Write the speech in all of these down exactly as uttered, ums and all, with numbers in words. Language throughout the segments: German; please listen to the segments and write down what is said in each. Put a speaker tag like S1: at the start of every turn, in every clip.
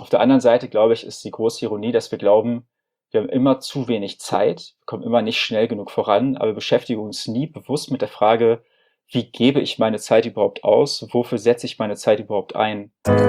S1: Auf der anderen Seite, glaube ich, ist die große Ironie, dass wir glauben, wir haben immer zu wenig Zeit, wir kommen immer nicht schnell genug voran, aber wir beschäftigen uns nie bewusst mit der Frage, wie gebe ich meine Zeit überhaupt aus? Wofür setze ich meine Zeit überhaupt ein?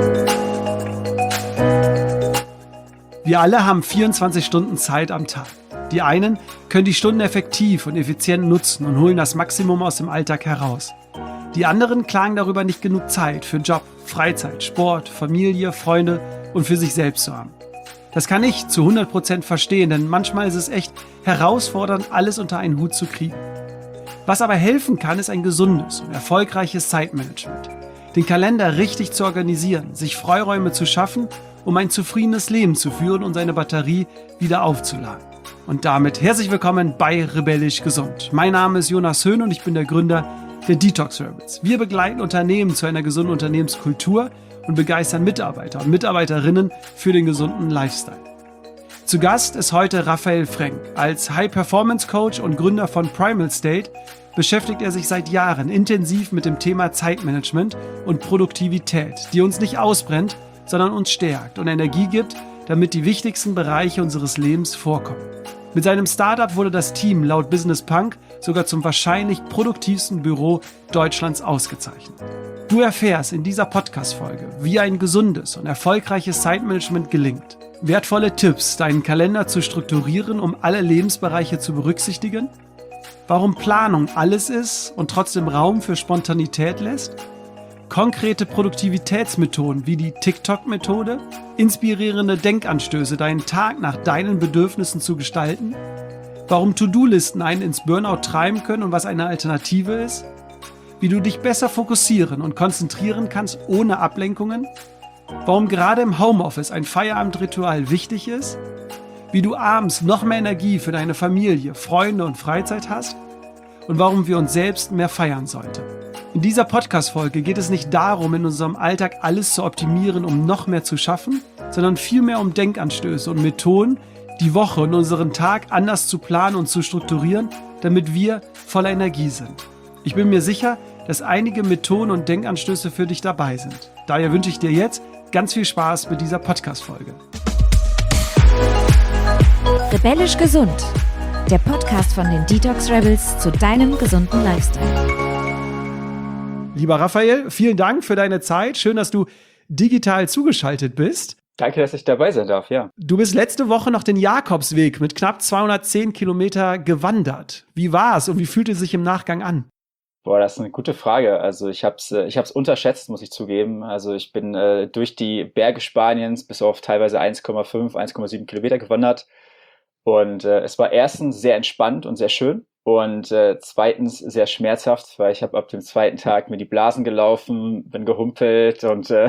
S2: Wir alle haben vierundzwanzig Stunden Zeit am Tag. Die einen können die Stunden effektiv und effizient nutzen und holen das Maximum aus dem Alltag heraus. Die anderen klagen darüber, nicht genug Zeit für Job, Freizeit, Sport, Familie, Freunde und für sich selbst zu haben. Das kann ich zu hundert Prozent verstehen, denn manchmal ist es echt herausfordernd, alles unter einen Hut zu kriegen. Was aber helfen kann, ist ein gesundes und erfolgreiches Zeitmanagement. Den Kalender richtig zu organisieren, sich Freiräume zu schaffen, um ein zufriedenes Leben zu führen und seine Batterie wieder aufzuladen. Und damit herzlich willkommen bei Rebellisch Gesund. Mein Name ist Jonas Höhn und ich bin der Gründer der Detox Rebels. Wir begleiten Unternehmen zu einer gesunden Unternehmenskultur und begeistern Mitarbeiter und Mitarbeiterinnen für den gesunden Lifestyle. Zu Gast ist heute Raphael Frenk. Als High-Performance-Coach und Gründer von Primal State beschäftigt er sich seit Jahren intensiv mit dem Thema Zeitmanagement und Produktivität, die uns nicht ausbrennt, sondern uns stärkt und Energie gibt, damit die wichtigsten Bereiche unseres Lebens vorkommen. Mit seinem Startup wurde das Team laut Business Punk sogar zum wahrscheinlich produktivsten Büro Deutschlands ausgezeichnet. Du erfährst in dieser Podcast-Folge, wie ein gesundes und erfolgreiches Zeitmanagement gelingt, wertvolle Tipps, deinen Kalender zu strukturieren, um alle Lebensbereiche zu berücksichtigen, warum Planung alles ist und trotzdem Raum für Spontanität lässt, konkrete Produktivitätsmethoden wie die TikTok-Methode, inspirierende Denkanstöße, deinen Tag nach deinen Bedürfnissen zu gestalten, warum To-Do-Listen einen ins Burnout treiben können und was eine Alternative ist, wie du dich besser fokussieren und konzentrieren kannst ohne Ablenkungen, warum gerade im Homeoffice ein Feierabendritual wichtig ist, wie du abends noch mehr Energie für deine Familie, Freunde und Freizeit hast und warum wir uns selbst mehr feiern sollten. In dieser Podcast-Folge geht es nicht darum, in unserem Alltag alles zu optimieren, um noch mehr zu schaffen, sondern vielmehr um Denkanstöße und Methoden, die Woche und unseren Tag anders zu planen und zu strukturieren, damit wir voller Energie sind. Ich bin mir sicher, dass einige Methoden und Denkanstöße für dich dabei sind. Daher wünsche ich dir jetzt ganz viel Spaß mit dieser Podcast-Folge.
S3: Rebellisch Gesund, der Podcast von den Detox Rebels zu deinem gesunden Lifestyle.
S2: Lieber Raphael, vielen Dank für deine Zeit. Schön, dass du digital zugeschaltet bist.
S1: Danke, dass ich dabei sein darf, ja.
S2: Du bist letzte Woche noch den Jakobsweg mit knapp zweihundertzehn Kilometer gewandert. Wie war's und wie fühlt es sich im Nachgang an?
S1: Boah, das ist eine gute Frage. Also ich habe es ich hab's unterschätzt, muss ich zugeben. Also ich bin äh, durch die Berge Spaniens bis auf teilweise eins Komma fünf, eins Komma sieben Kilometer gewandert. Und äh, es war erstens sehr entspannt und sehr schön. Und äh, zweitens sehr schmerzhaft, weil ich habe ab dem zweiten Tag mir die Blasen gelaufen, bin gehumpelt und äh,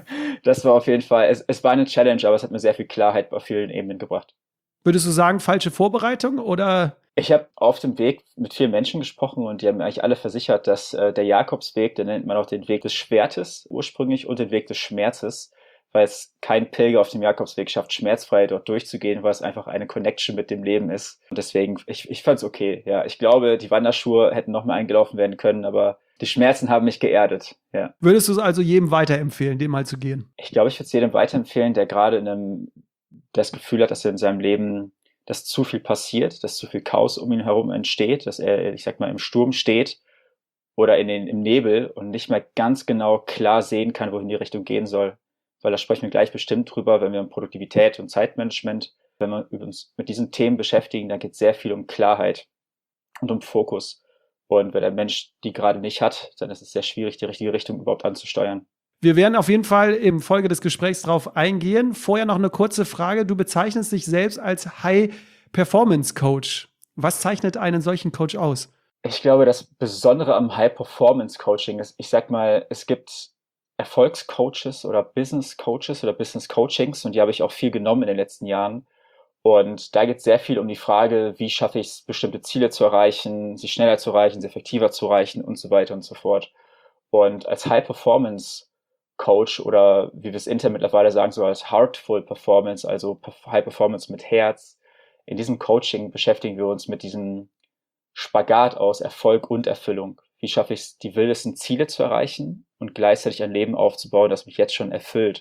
S1: das war auf jeden Fall, es, es war eine Challenge, aber es hat mir sehr viel Klarheit auf vielen Ebenen gebracht.
S2: Würdest du sagen, falsche Vorbereitung oder?
S1: Ich habe auf dem Weg mit vielen Menschen gesprochen und die haben mir eigentlich alle versichert, dass äh, der Jakobsweg, den nennt man auch den Weg des Schwertes ursprünglich und den Weg des Schmerzes, weil es kein Pilger auf dem Jakobsweg schafft, schmerzfrei dort durchzugehen, weil es einfach eine Connection mit dem Leben ist. Und deswegen, ich, ich fand es okay. Ja, ich glaube, die Wanderschuhe hätten noch mal eingelaufen werden können, aber die Schmerzen haben mich geerdet. Ja.
S2: Würdest du es also jedem weiterempfehlen, dem mal zu gehen?
S1: Ich glaube, ich würde es jedem weiterempfehlen, der gerade in einem das Gefühl hat, dass er in seinem Leben, dass zu viel passiert, dass zu viel Chaos um ihn herum entsteht, dass er, ich sag mal, im Sturm steht oder in den, im Nebel und nicht mehr ganz genau klar sehen kann, wohin die Richtung gehen soll. Weil da sprechen wir gleich bestimmt drüber, wenn wir um Produktivität und Zeitmanagement, wenn wir uns mit diesen Themen beschäftigen, dann geht es sehr viel um Klarheit und um Fokus. Und wenn der Mensch die gerade nicht hat, dann ist es sehr schwierig, die richtige Richtung überhaupt anzusteuern.
S2: Wir werden auf jeden Fall im Folge des Gesprächs drauf eingehen. Vorher noch eine kurze Frage. Du bezeichnest dich selbst als High-Performance-Coach. Was zeichnet einen solchen Coach aus?
S1: Ich glaube, das Besondere am High-Performance-Coaching ist, ich sag mal, es gibt Erfolgscoaches oder Business Coaches oder Business Coachings und die habe ich auch viel genommen in den letzten Jahren. Und da geht es sehr viel um die Frage, wie schaffe ich es, bestimmte Ziele zu erreichen, sie schneller zu erreichen, sie effektiver zu erreichen und so weiter und so fort. Und als High-Performance-Coach oder wie wir es intern mittlerweile sagen, so als Heartful Performance, also High-Performance mit Herz, in diesem Coaching beschäftigen wir uns mit diesem Spagat aus Erfolg und Erfüllung. Wie schaffe ich es, die wildesten Ziele zu erreichen und gleichzeitig ein Leben aufzubauen, das mich jetzt schon erfüllt?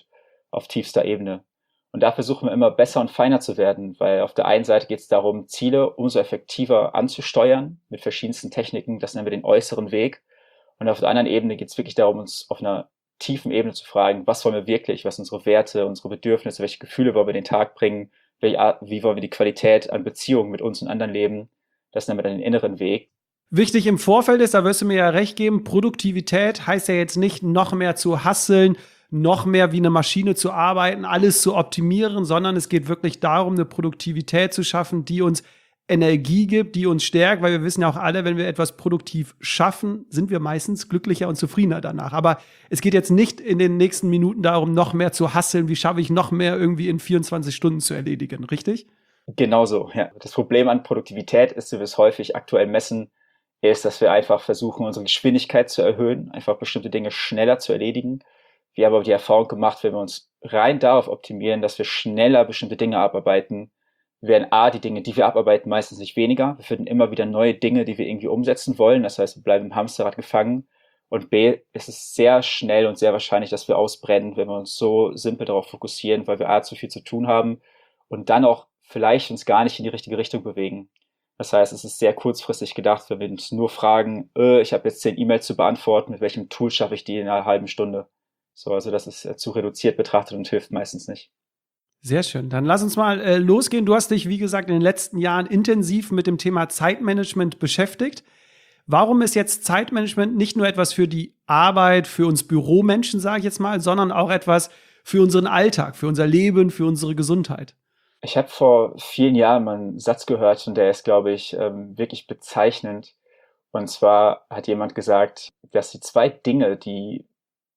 S1: auf tiefster Ebene. Und da versuchen wir immer besser und feiner zu werden, weil auf der einen Seite geht es darum, Ziele umso effektiver anzusteuern mit verschiedensten Techniken. Das nennen wir den äußeren Weg. Und auf der anderen Ebene geht es wirklich darum, uns auf einer tiefen Ebene zu fragen, was wollen wir wirklich, was sind unsere Werte, unsere Bedürfnisse, welche Gefühle wollen wir in den Tag bringen, wie, wie wollen wir die Qualität an Beziehungen mit uns und anderen leben. Das nennen wir dann den inneren Weg.
S2: Wichtig im Vorfeld ist, da wirst du mir ja recht geben, Produktivität heißt ja jetzt nicht noch mehr zu hasseln, noch mehr wie eine Maschine zu arbeiten, alles zu optimieren, sondern es geht wirklich darum, eine Produktivität zu schaffen, die uns Energie gibt, die uns stärkt, weil wir wissen ja auch alle, wenn wir etwas produktiv schaffen, sind wir meistens glücklicher und zufriedener danach. Aber es geht jetzt nicht in den nächsten Minuten darum, noch mehr zu hasseln, wie schaffe ich noch mehr irgendwie in vierundzwanzig Stunden zu erledigen, richtig?
S1: Genauso, ja. Das Problem an Produktivität ist, wie wir es häufig aktuell messen, ist, dass wir einfach versuchen, unsere Geschwindigkeit zu erhöhen, einfach bestimmte Dinge schneller zu erledigen. Wir haben aber die Erfahrung gemacht, wenn wir uns rein darauf optimieren, dass wir schneller bestimmte Dinge abarbeiten, werden A, die Dinge, die wir abarbeiten, meistens nicht weniger. Wir finden immer wieder neue Dinge, die wir irgendwie umsetzen wollen. Das heißt, wir bleiben im Hamsterrad gefangen. Und B, ist es sehr schnell und sehr wahrscheinlich, dass wir ausbrennen, wenn wir uns so simpel darauf fokussieren, weil wir A, zu viel zu tun haben und dann auch vielleicht uns gar nicht in die richtige Richtung bewegen. Das heißt, es ist sehr kurzfristig gedacht, wenn wir uns nur fragen, äh, ich habe jetzt zehn E-Mails zu beantworten, mit welchem Tool schaffe ich die in einer halben Stunde? So, also das ist äh, zu reduziert betrachtet und hilft meistens nicht.
S2: Sehr schön. Dann lass uns mal äh, losgehen. Du hast dich, wie gesagt, in den letzten Jahren intensiv mit dem Thema Zeitmanagement beschäftigt. Warum ist jetzt Zeitmanagement nicht nur etwas für die Arbeit, für uns Büromenschen, sage ich jetzt mal, sondern auch etwas für unseren Alltag, für unser Leben, für unsere Gesundheit?
S1: Ich habe vor vielen Jahren mal einen Satz gehört und der ist, glaube ich, ähm, wirklich bezeichnend. Und zwar hat jemand gesagt, dass die zwei Dinge, die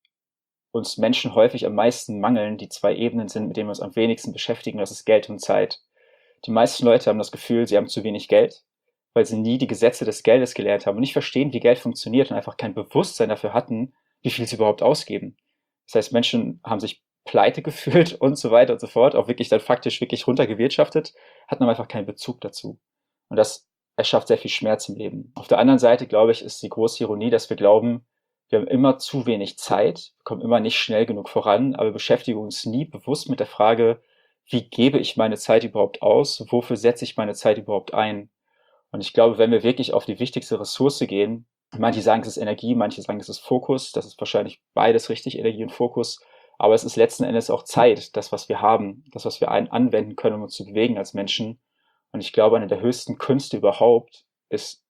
S1: uns Menschen häufig am meisten mangeln, die zwei Ebenen sind, mit denen wir uns am wenigsten beschäftigen, das ist Geld und Zeit. Die meisten Leute haben das Gefühl, sie haben zu wenig Geld, weil sie nie die Gesetze des Geldes gelernt haben und nicht verstehen, wie Geld funktioniert und einfach kein Bewusstsein dafür hatten, wie viel sie überhaupt ausgeben. Das heißt, Menschen haben sich pleite gefühlt und so weiter und so fort, auch wirklich dann faktisch wirklich runtergewirtschaftet, hatten aber einfach keinen Bezug dazu. Und das erschafft sehr viel Schmerz im Leben. Auf der anderen Seite, glaube ich, ist die große Ironie, dass wir glauben, wir haben immer zu wenig Zeit, wir kommen immer nicht schnell genug voran, aber wir beschäftigen uns nie bewusst mit der Frage, wie gebe ich meine Zeit überhaupt aus, wofür setze ich meine Zeit überhaupt ein? Und ich glaube, wenn wir wirklich auf die wichtigste Ressource gehen, manche sagen, es ist Energie, manche sagen, es ist Fokus, das ist wahrscheinlich beides richtig, Energie und Fokus, aber es ist letzten Endes auch Zeit, das, was wir haben, das, was wir ein- anwenden können, um uns zu bewegen als Menschen. Und ich glaube, eine der höchsten Künste überhaupt ist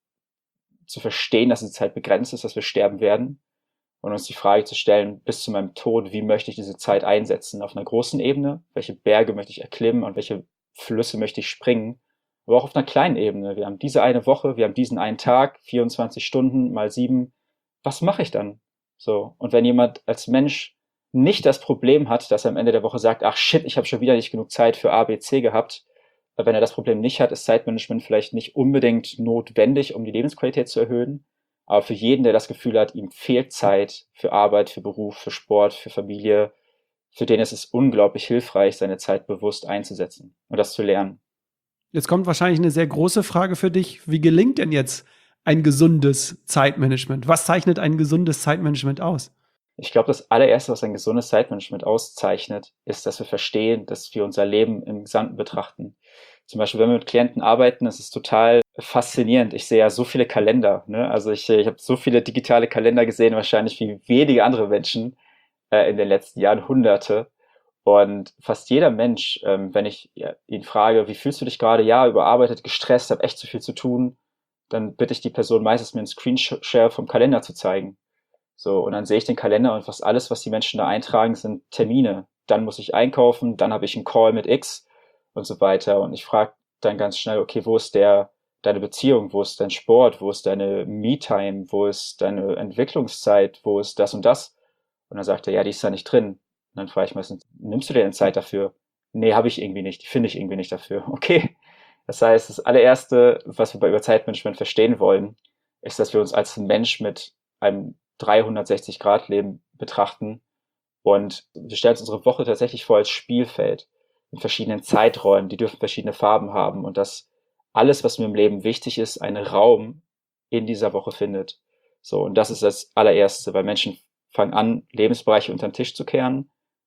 S1: zu verstehen, dass die Zeit begrenzt ist, dass wir sterben werden und uns die Frage zu stellen, bis zu meinem Tod, wie möchte ich diese Zeit einsetzen? Auf einer großen Ebene, welche Berge möchte ich erklimmen und welche Flüsse möchte ich springen? Aber auch auf einer kleinen Ebene. Wir haben diese eine Woche, wir haben diesen einen Tag, vierundzwanzig Stunden mal sieben. Was mache ich dann? So. Und wenn jemand als Mensch nicht das Problem hat, dass er am Ende der Woche sagt, ach shit, ich habe schon wieder nicht genug Zeit für A, B, C gehabt. Wenn er das Problem nicht hat, ist Zeitmanagement vielleicht nicht unbedingt notwendig, um die Lebensqualität zu erhöhen. Aber für jeden, der das Gefühl hat, ihm fehlt Zeit für Arbeit, für Beruf, für Sport, für Familie, für den ist es unglaublich hilfreich, seine Zeit bewusst einzusetzen und das zu lernen.
S2: Jetzt kommt wahrscheinlich eine sehr große Frage für dich. Wie gelingt denn jetzt ein gesundes Zeitmanagement? Was zeichnet ein gesundes Zeitmanagement aus?
S1: Ich glaube, das allererste, was ein gesundes Zeitmanagement auszeichnet, ist, dass wir verstehen, dass wir unser Leben im Gesamten betrachten. Zum Beispiel, wenn wir mit Klienten arbeiten, das ist total faszinierend. Ich sehe ja so viele Kalender. Ne? Also ich, ich habe so viele digitale Kalender gesehen, wahrscheinlich wie wenige andere Menschen äh, in den letzten Jahren, Hunderte. Und fast jeder Mensch, ähm, wenn ich ja, ihn frage, wie fühlst du dich gerade? Ja, überarbeitet, gestresst, habe echt zu viel zu tun. Dann bitte ich die Person meistens, mir einen Screenshare vom Kalender zu zeigen. So, und dann sehe ich den Kalender und fast alles, was die Menschen da eintragen, sind Termine. Dann muss ich einkaufen, dann habe ich einen Call mit X und so weiter. Und ich frage dann ganz schnell, okay, wo ist der, deine Beziehung, wo ist dein Sport, wo ist deine Me-Time, wo ist deine Entwicklungszeit, wo ist das und das? Und dann sagt er, ja, die ist da nicht drin. Und dann frage ich meistens, nimmst du dir denn Zeit dafür? Nee, habe ich irgendwie nicht, die finde ich irgendwie nicht dafür. Okay, das heißt, das allererste, was wir bei über Zeitmanagement verstehen wollen, ist, dass wir uns als Mensch mit einem dreihundertsechzig-Grad-Leben betrachten und wir stellen uns unsere Woche tatsächlich vor als Spielfeld in verschiedenen Zeiträumen, die dürfen verschiedene Farben haben und dass alles, was mir im Leben wichtig ist, einen Raum in dieser Woche findet. So, und das ist das allererste, weil Menschen fangen an, Lebensbereiche unter den Tisch zu kehren,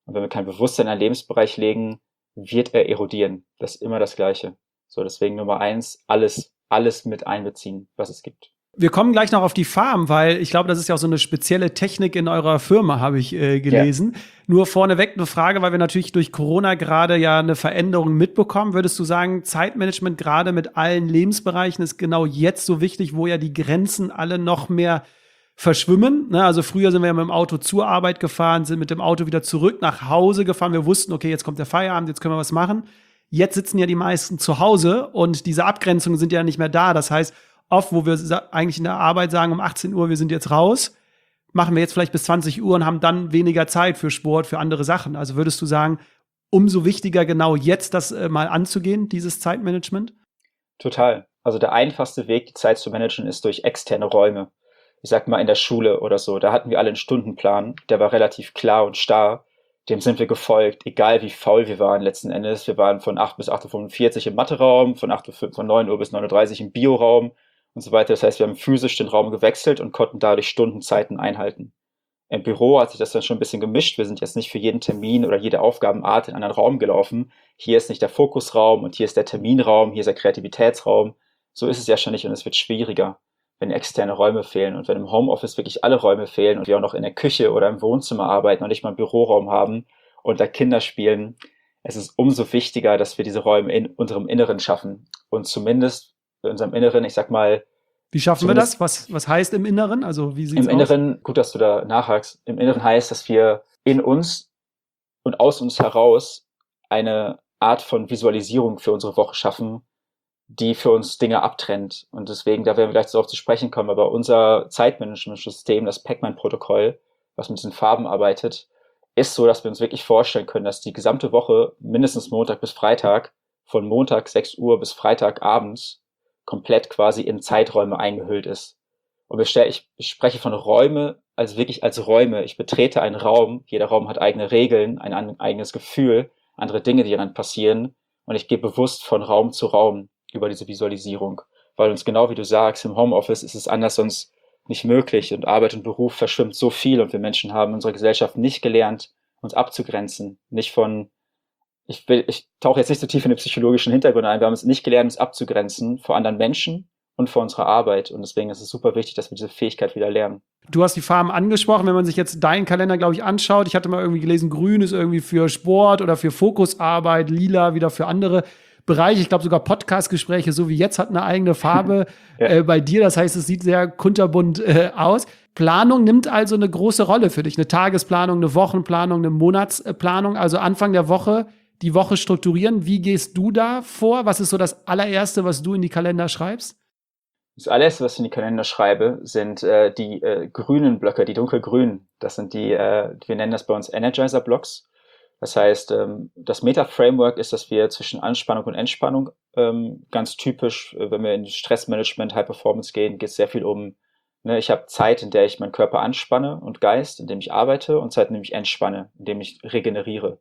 S1: Und wenn wir kein Bewusstsein in einen Lebensbereich legen, wird er erodieren. Das ist immer das Gleiche. So, deswegen Nummer eins, alles, alles mit einbeziehen, was es gibt.
S2: Wir kommen gleich noch auf die Farm, weil ich glaube, das ist ja auch so eine spezielle Technik in eurer Firma, habe ich äh, gelesen. Ja. Nur vorneweg eine Frage, weil wir natürlich durch Corona gerade ja eine Veränderung mitbekommen. Würdest du sagen, Zeitmanagement gerade mit allen Lebensbereichen ist genau jetzt so wichtig, wo ja die Grenzen alle noch mehr verschwimmen? Ne? Also früher sind wir ja mit dem Auto zur Arbeit gefahren, sind mit dem Auto wieder zurück nach Hause gefahren. Wir wussten, okay, jetzt kommt der Feierabend, jetzt können wir was machen. Jetzt sitzen ja die meisten zu Hause und diese Abgrenzungen sind ja nicht mehr da. Das heißt, oft, wo wir eigentlich in der Arbeit sagen, um achtzehn Uhr, wir sind jetzt raus, machen wir jetzt vielleicht bis zwanzig Uhr und haben dann weniger Zeit für Sport, für andere Sachen. Also würdest du sagen, umso wichtiger genau jetzt das äh, mal anzugehen, dieses Zeitmanagement?
S1: Total. Also der einfachste Weg, die Zeit zu managen, ist durch externe Räume. Ich sag mal in der Schule oder so, da hatten wir alle einen Stundenplan, der war relativ klar und starr. Dem sind wir gefolgt, egal wie faul wir waren letzten Endes. Wir waren von acht bis acht Uhr fünfundvierzig im Matheraum, von, acht Uhr, von neun Uhr bis neun Uhr dreißig im Bioraum und so weiter. Das heißt, wir haben physisch den Raum gewechselt und konnten dadurch Stundenzeiten einhalten. Im Büro hat sich das dann schon ein bisschen gemischt. Wir sind jetzt nicht für jeden Termin oder jede Aufgabenart in einen anderen Raum gelaufen. Hier ist nicht der Fokusraum und hier ist der Terminraum, hier ist der Kreativitätsraum. So ist es ja schon nicht und es wird schwieriger, wenn externe Räume fehlen. Und wenn im Homeoffice wirklich alle Räume fehlen und wir auch noch in der Küche oder im Wohnzimmer arbeiten und nicht mal einen Büroraum haben und da Kinder spielen, es ist umso wichtiger, dass wir diese Räume in unserem Inneren schaffen. Und zumindest in unserem Inneren, ich sag mal,
S2: wie schaffen wir das? Was, was heißt im Inneren? Also wie sieht's
S1: im Inneren, aus? Gut, dass du da nachhakst, im Inneren heißt, dass wir in uns und aus uns heraus eine Art von Visualisierung für unsere Woche schaffen, die für uns Dinge abtrennt. Und deswegen, da werden wir gleich darauf zu sprechen kommen, aber unser Zeitmanagement-System, das Pac-Man-Protokoll, was mit diesen Farben arbeitet, ist so, dass wir uns wirklich vorstellen können, dass die gesamte Woche, mindestens Montag bis Freitag, von Montag sechs Uhr bis Freitagabends, komplett quasi in Zeiträume eingehüllt ist. Und ich, ich spreche von Räume als wirklich als Räume. Ich betrete einen Raum, jeder Raum hat eigene Regeln, ein, ein eigenes Gefühl, andere Dinge, die dann passieren. Und ich gehe bewusst von Raum zu Raum über diese Visualisierung. Weil uns genau wie du sagst, im Homeoffice ist es anders sonst nicht möglich und Arbeit und Beruf verschwimmt so viel und wir Menschen haben in unserer Gesellschaft nicht gelernt, uns abzugrenzen. Nicht von, ich will, ich tauche jetzt nicht so tief in den psychologischen Hintergrund ein, wir haben es nicht gelernt, uns abzugrenzen vor anderen Menschen und vor unserer Arbeit und deswegen ist es super wichtig, dass wir diese Fähigkeit wieder lernen.
S2: Du hast die Farben angesprochen, wenn man sich jetzt deinen Kalender, glaube ich, anschaut. Ich hatte mal irgendwie gelesen, grün ist irgendwie für Sport oder für Fokusarbeit, lila wieder für andere Bereiche. Ich glaube sogar Podcast-Gespräche, so wie jetzt, hat eine eigene Farbe ja. äh, bei dir. Das heißt, es sieht sehr kunterbunt äh, aus. Planung nimmt also eine große Rolle für dich. Eine Tagesplanung, eine Wochenplanung, eine Monatsplanung. Also Anfang der Woche die Woche strukturieren. Wie gehst du da vor? Was ist so das allererste, was du in die Kalender schreibst?
S1: Das allererste, was ich in die Kalender schreibe, sind äh, die äh, grünen Blöcke, die dunkelgrünen. Das sind die, äh, wir nennen das bei uns Energizer-Blocks. Das heißt, ähm, das Meta-Framework ist, dass wir zwischen Anspannung und Entspannung ähm, ganz typisch, äh, wenn wir in Stressmanagement, High Performance gehen, geht es sehr viel um, ne, ich habe Zeit, in der ich meinen Körper anspanne und Geist, in dem ich arbeite und Zeit, in dem ich entspanne, in dem ich regeneriere.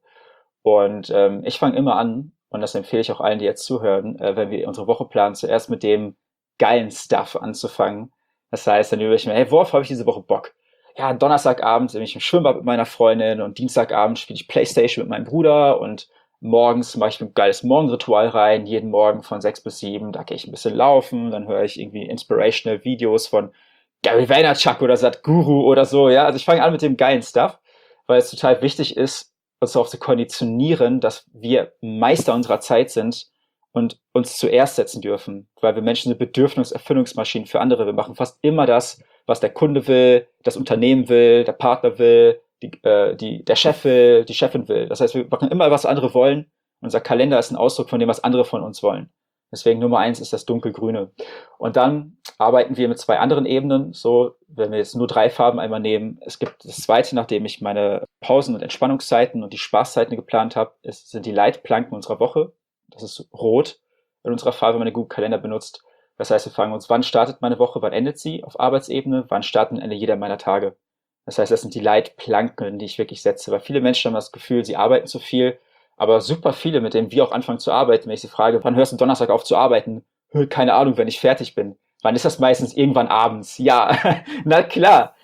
S1: Und ähm, ich fange immer an, und das empfehle ich auch allen, die jetzt zuhören, äh, wenn wir unsere Woche planen, zuerst mit dem geilen Stuff anzufangen. Das heißt, dann überlege ich mir, hey, worauf habe ich diese Woche Bock? Ja, Donnerstagabend bin ich im Schwimmbad mit meiner Freundin und Dienstagabend spiele ich Playstation mit meinem Bruder und morgens mache ich ein geiles Morgenritual rein, jeden Morgen von sechs bis sieben, da gehe ich ein bisschen laufen, dann höre ich irgendwie inspirational Videos von Gary Vaynerchuk oder Sadhguru oder so, ja, also ich fange an mit dem geilen Stuff, weil es total wichtig ist, uns darauf zu konditionieren, dass wir Meister unserer Zeit sind und uns zuerst setzen dürfen, weil wir Menschen sind Bedürfniserfüllungsmaschinen für andere. Wir machen fast immer das, was der Kunde will, das Unternehmen will, der Partner will, die, äh, die, der Chef will, die Chefin will. Das heißt, wir machen immer, was andere wollen. Unser Kalender ist ein Ausdruck von dem, was andere von uns wollen. Deswegen Nummer eins ist das Dunkelgrüne. Und dann arbeiten wir mit zwei anderen Ebenen. So, wenn wir jetzt nur drei Farben einmal nehmen. Es gibt das zweite, nachdem ich meine Pausen- und Entspannungszeiten und die Spaßzeiten geplant habe, ist, sind die Leitplanken unserer Woche. Das ist rot in unserer Farbe, wenn man den Google Kalender benutzt. Das heißt, wir fragen uns, wann startet meine Woche, wann endet sie auf Arbeitsebene, wann startet und endet jeder meiner Tage. Das heißt, das sind die Leitplanken, die ich wirklich setze. Weil viele Menschen haben das Gefühl, sie arbeiten zu viel, aber super viele, mit denen wir auch anfangen zu arbeiten, wenn ich sie frage, wann hörst du Donnerstag auf zu arbeiten? Keine Ahnung, wenn ich fertig bin. Wann ist das meistens? Irgendwann abends. Ja, na klar,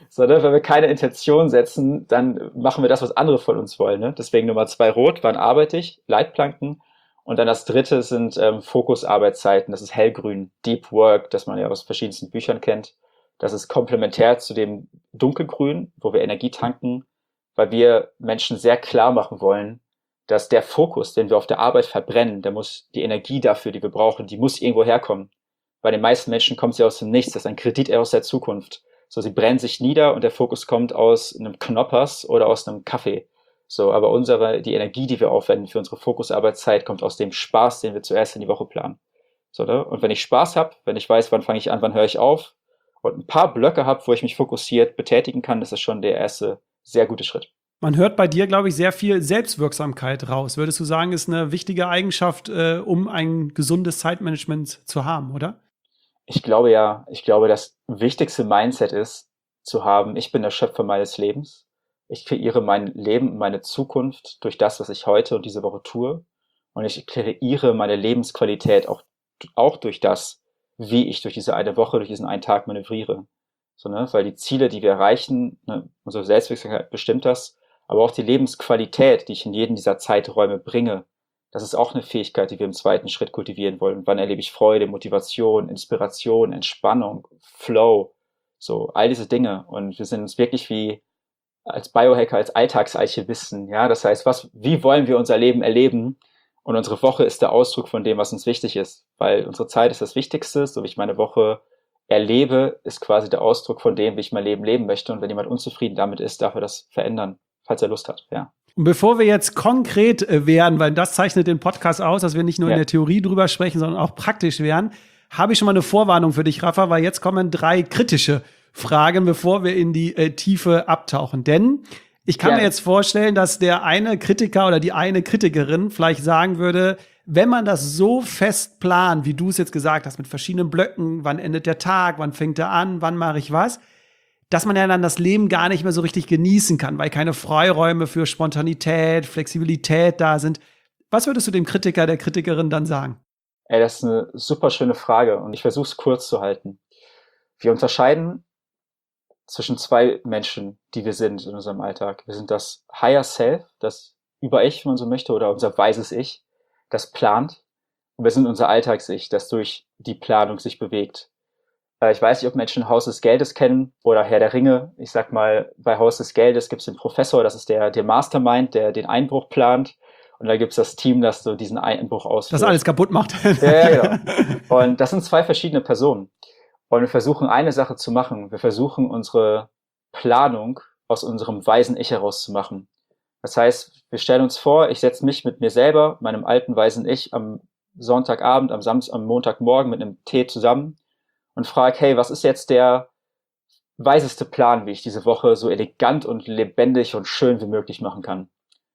S1: So, ne? Wenn wir keine Intention setzen, dann machen wir das, was andere von uns wollen. Ne? Deswegen Nummer zwei rot, wann arbeite ich? Leitplanken. Und dann das dritte sind ähm, Fokusarbeitszeiten. Das ist hellgrün, Deep Work, das man ja aus verschiedensten Büchern kennt. Das ist komplementär zu dem dunkelgrün, wo wir Energie tanken, weil wir Menschen sehr klar machen wollen, dass der Fokus, den wir auf der Arbeit verbrennen, der muss die Energie dafür, die wir brauchen, die muss irgendwo herkommen. Bei den meisten Menschen kommt sie aus dem Nichts. Das ist ein Kredit eher aus der Zukunft. So, sie brennen sich nieder und der Fokus kommt aus einem Knoppers oder aus einem Kaffee. So, aber unsere, die Energie, die wir aufwenden für unsere Fokusarbeitszeit, kommt aus dem Spaß, den wir zuerst in die Woche planen. So, ne? Und wenn ich Spaß habe, wenn ich weiß, wann fange ich an, wann höre ich auf und ein paar Blöcke habe, wo ich mich fokussiert betätigen kann, das ist schon der erste sehr gute Schritt.
S2: Man hört bei dir, glaube ich, sehr viel Selbstwirksamkeit raus. Würdest du sagen, ist eine wichtige Eigenschaft, äh, um ein gesundes Zeitmanagement zu haben, oder?
S1: Ich glaube ja, ich glaube, das wichtigste Mindset ist, zu haben, ich bin der Schöpfer meines Lebens. Ich kreiere mein Leben, meine Zukunft durch das, was ich heute und diese Woche tue. Und ich kreiere meine Lebensqualität auch, auch durch das, wie ich durch diese eine Woche, durch diesen einen Tag manövriere. So, ne? Weil die Ziele, die wir erreichen, ne, unsere Selbstwirksamkeit bestimmt das, aber auch die Lebensqualität, die ich in jeden dieser Zeiträume bringe, das ist auch eine Fähigkeit, die wir im zweiten Schritt kultivieren wollen. Wann erlebe ich Freude, Motivation, Inspiration, Entspannung, Flow, so all diese Dinge. Und wir sind uns wirklich wie als Biohacker, als Alltagsarchivisten, ja, das heißt, was, wie wollen wir unser Leben erleben? Und unsere Woche ist der Ausdruck von dem, was uns wichtig ist, weil unsere Zeit ist das Wichtigste, so wie ich meine Woche erlebe, ist quasi der Ausdruck von dem, wie ich mein Leben leben möchte. Und wenn jemand unzufrieden damit ist, darf er das verändern, falls er Lust hat, ja.
S2: Und bevor wir jetzt konkret werden, weil das zeichnet den Podcast aus, dass wir nicht nur ja. in der Theorie drüber sprechen, sondern auch praktisch werden, habe ich schon mal eine Vorwarnung für dich, Rafa, weil jetzt kommen drei kritische Fragen, bevor wir in die äh, Tiefe abtauchen. Denn ich kann ja. mir jetzt vorstellen, dass der eine Kritiker oder die eine Kritikerin vielleicht sagen würde, wenn man das so fest plant, wie du es jetzt gesagt hast, mit verschiedenen Blöcken, wann endet der Tag, wann fängt er an, wann mache ich was, dass man ja dann das Leben gar nicht mehr so richtig genießen kann, weil keine Freiräume für Spontanität, Flexibilität da sind. Was würdest du dem Kritiker, der Kritikerin dann sagen?
S1: Ey, das ist eine super schöne Frage und ich versuche es kurz zu halten. Wir unterscheiden zwischen zwei Menschen, die wir sind in unserem Alltag. Wir sind das Higher Self, das Über-Ich, wenn man so möchte, oder unser weises Ich, das plant. Und wir sind unser Alltags-Ich, das durch die Planung sich bewegt. Ich weiß nicht, ob Menschen Haus des Geldes kennen oder Herr der Ringe. Ich sag mal, bei Haus des Geldes gibt es den Professor, das ist der, der Mastermind, der den Einbruch plant. Und da gibt es das Team, das so diesen Einbruch ausführt.
S2: Das alles kaputt macht.
S1: Ja, ja, genau. Und das sind zwei verschiedene Personen. Und wir versuchen eine Sache zu machen. Wir versuchen unsere Planung aus unserem weisen Ich heraus zu machen. Das heißt, wir stellen uns vor, ich setze mich mit mir selber, meinem alten weisen Ich, am Sonntagabend, am Samstag, am Montagmorgen mit einem Tee zusammen und frage, hey, was ist jetzt der weiseste Plan, wie ich diese Woche so elegant und lebendig und schön wie möglich machen kann?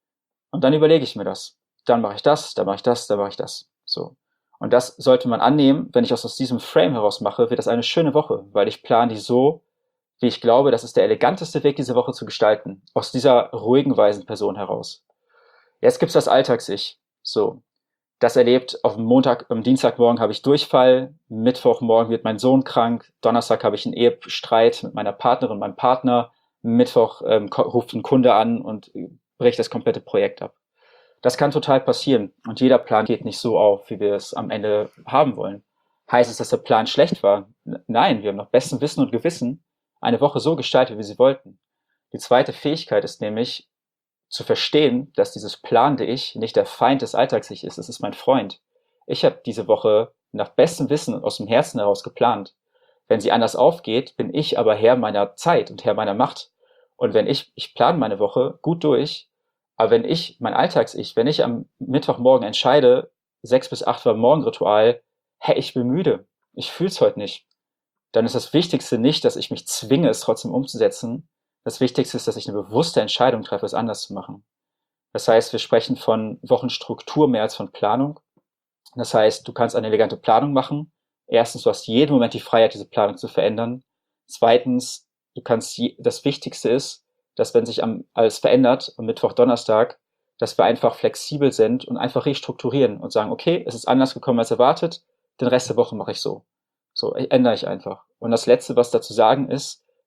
S1: Und dann überlege ich mir das. Dann mache ich das, dann mache ich das, dann mache ich das. So. Und das sollte man annehmen, wenn ich das aus diesem Frame heraus mache, wird das eine schöne Woche, weil ich plane die so, wie ich glaube, das ist der eleganteste Weg, diese Woche zu gestalten. Aus dieser ruhigen, weisen Person heraus. Jetzt gibt's das Alltags-Ich. So. Das erlebt, auf dem Montag, am Dienstagmorgen habe ich Durchfall, Mittwochmorgen wird mein Sohn krank, Donnerstag habe ich einen Ehestreit mit meiner Partnerin, meinem Partner, Mittwoch ähm, ruft ein Kunde an und bricht das komplette Projekt ab. Das kann total passieren und jeder Plan geht nicht so auf, wie wir es am Ende haben wollen. Heißt es, dass der Plan schlecht war? Nein, wir haben nach bestem Wissen und Gewissen eine Woche so gestaltet, wie wir sie wollten. Die zweite Fähigkeit ist nämlich, zu verstehen, dass dieses planende Ich nicht der Feind des Alltags-Ich ist, es ist mein Freund. Ich habe diese Woche nach bestem Wissen und aus dem Herzen heraus geplant. Wenn sie anders aufgeht, bin ich aber Herr meiner Zeit und Herr meiner Macht. Und wenn ich, ich plane meine Woche gut durch, aber wenn ich, mein Alltags-Ich, wenn ich am Mittwochmorgen entscheide, sechs bis acht Uhr Morgenritual, hey, ich bin müde, ich fühl's heute nicht, dann ist das Wichtigste nicht, dass ich mich zwinge, es trotzdem umzusetzen. Das Wichtigste ist, dass ich eine bewusste Entscheidung treffe, es anders zu machen. Das heißt, wir sprechen von Wochenstruktur mehr als von Planung. Das heißt, du kannst eine elegante Planung machen. Erstens, du hast jeden Moment die Freiheit, diese Planung zu verändern. Zweitens, du kannst, das Wichtigste ist, dass wenn sich am, alles verändert, am Mittwoch, Donnerstag, dass wir einfach flexibel sind und einfach restrukturieren und sagen, okay, es ist anders gekommen als erwartet, den Rest der Woche mache ich so. So ändere ich einfach. Und das Letzte, was dazu sagen ist,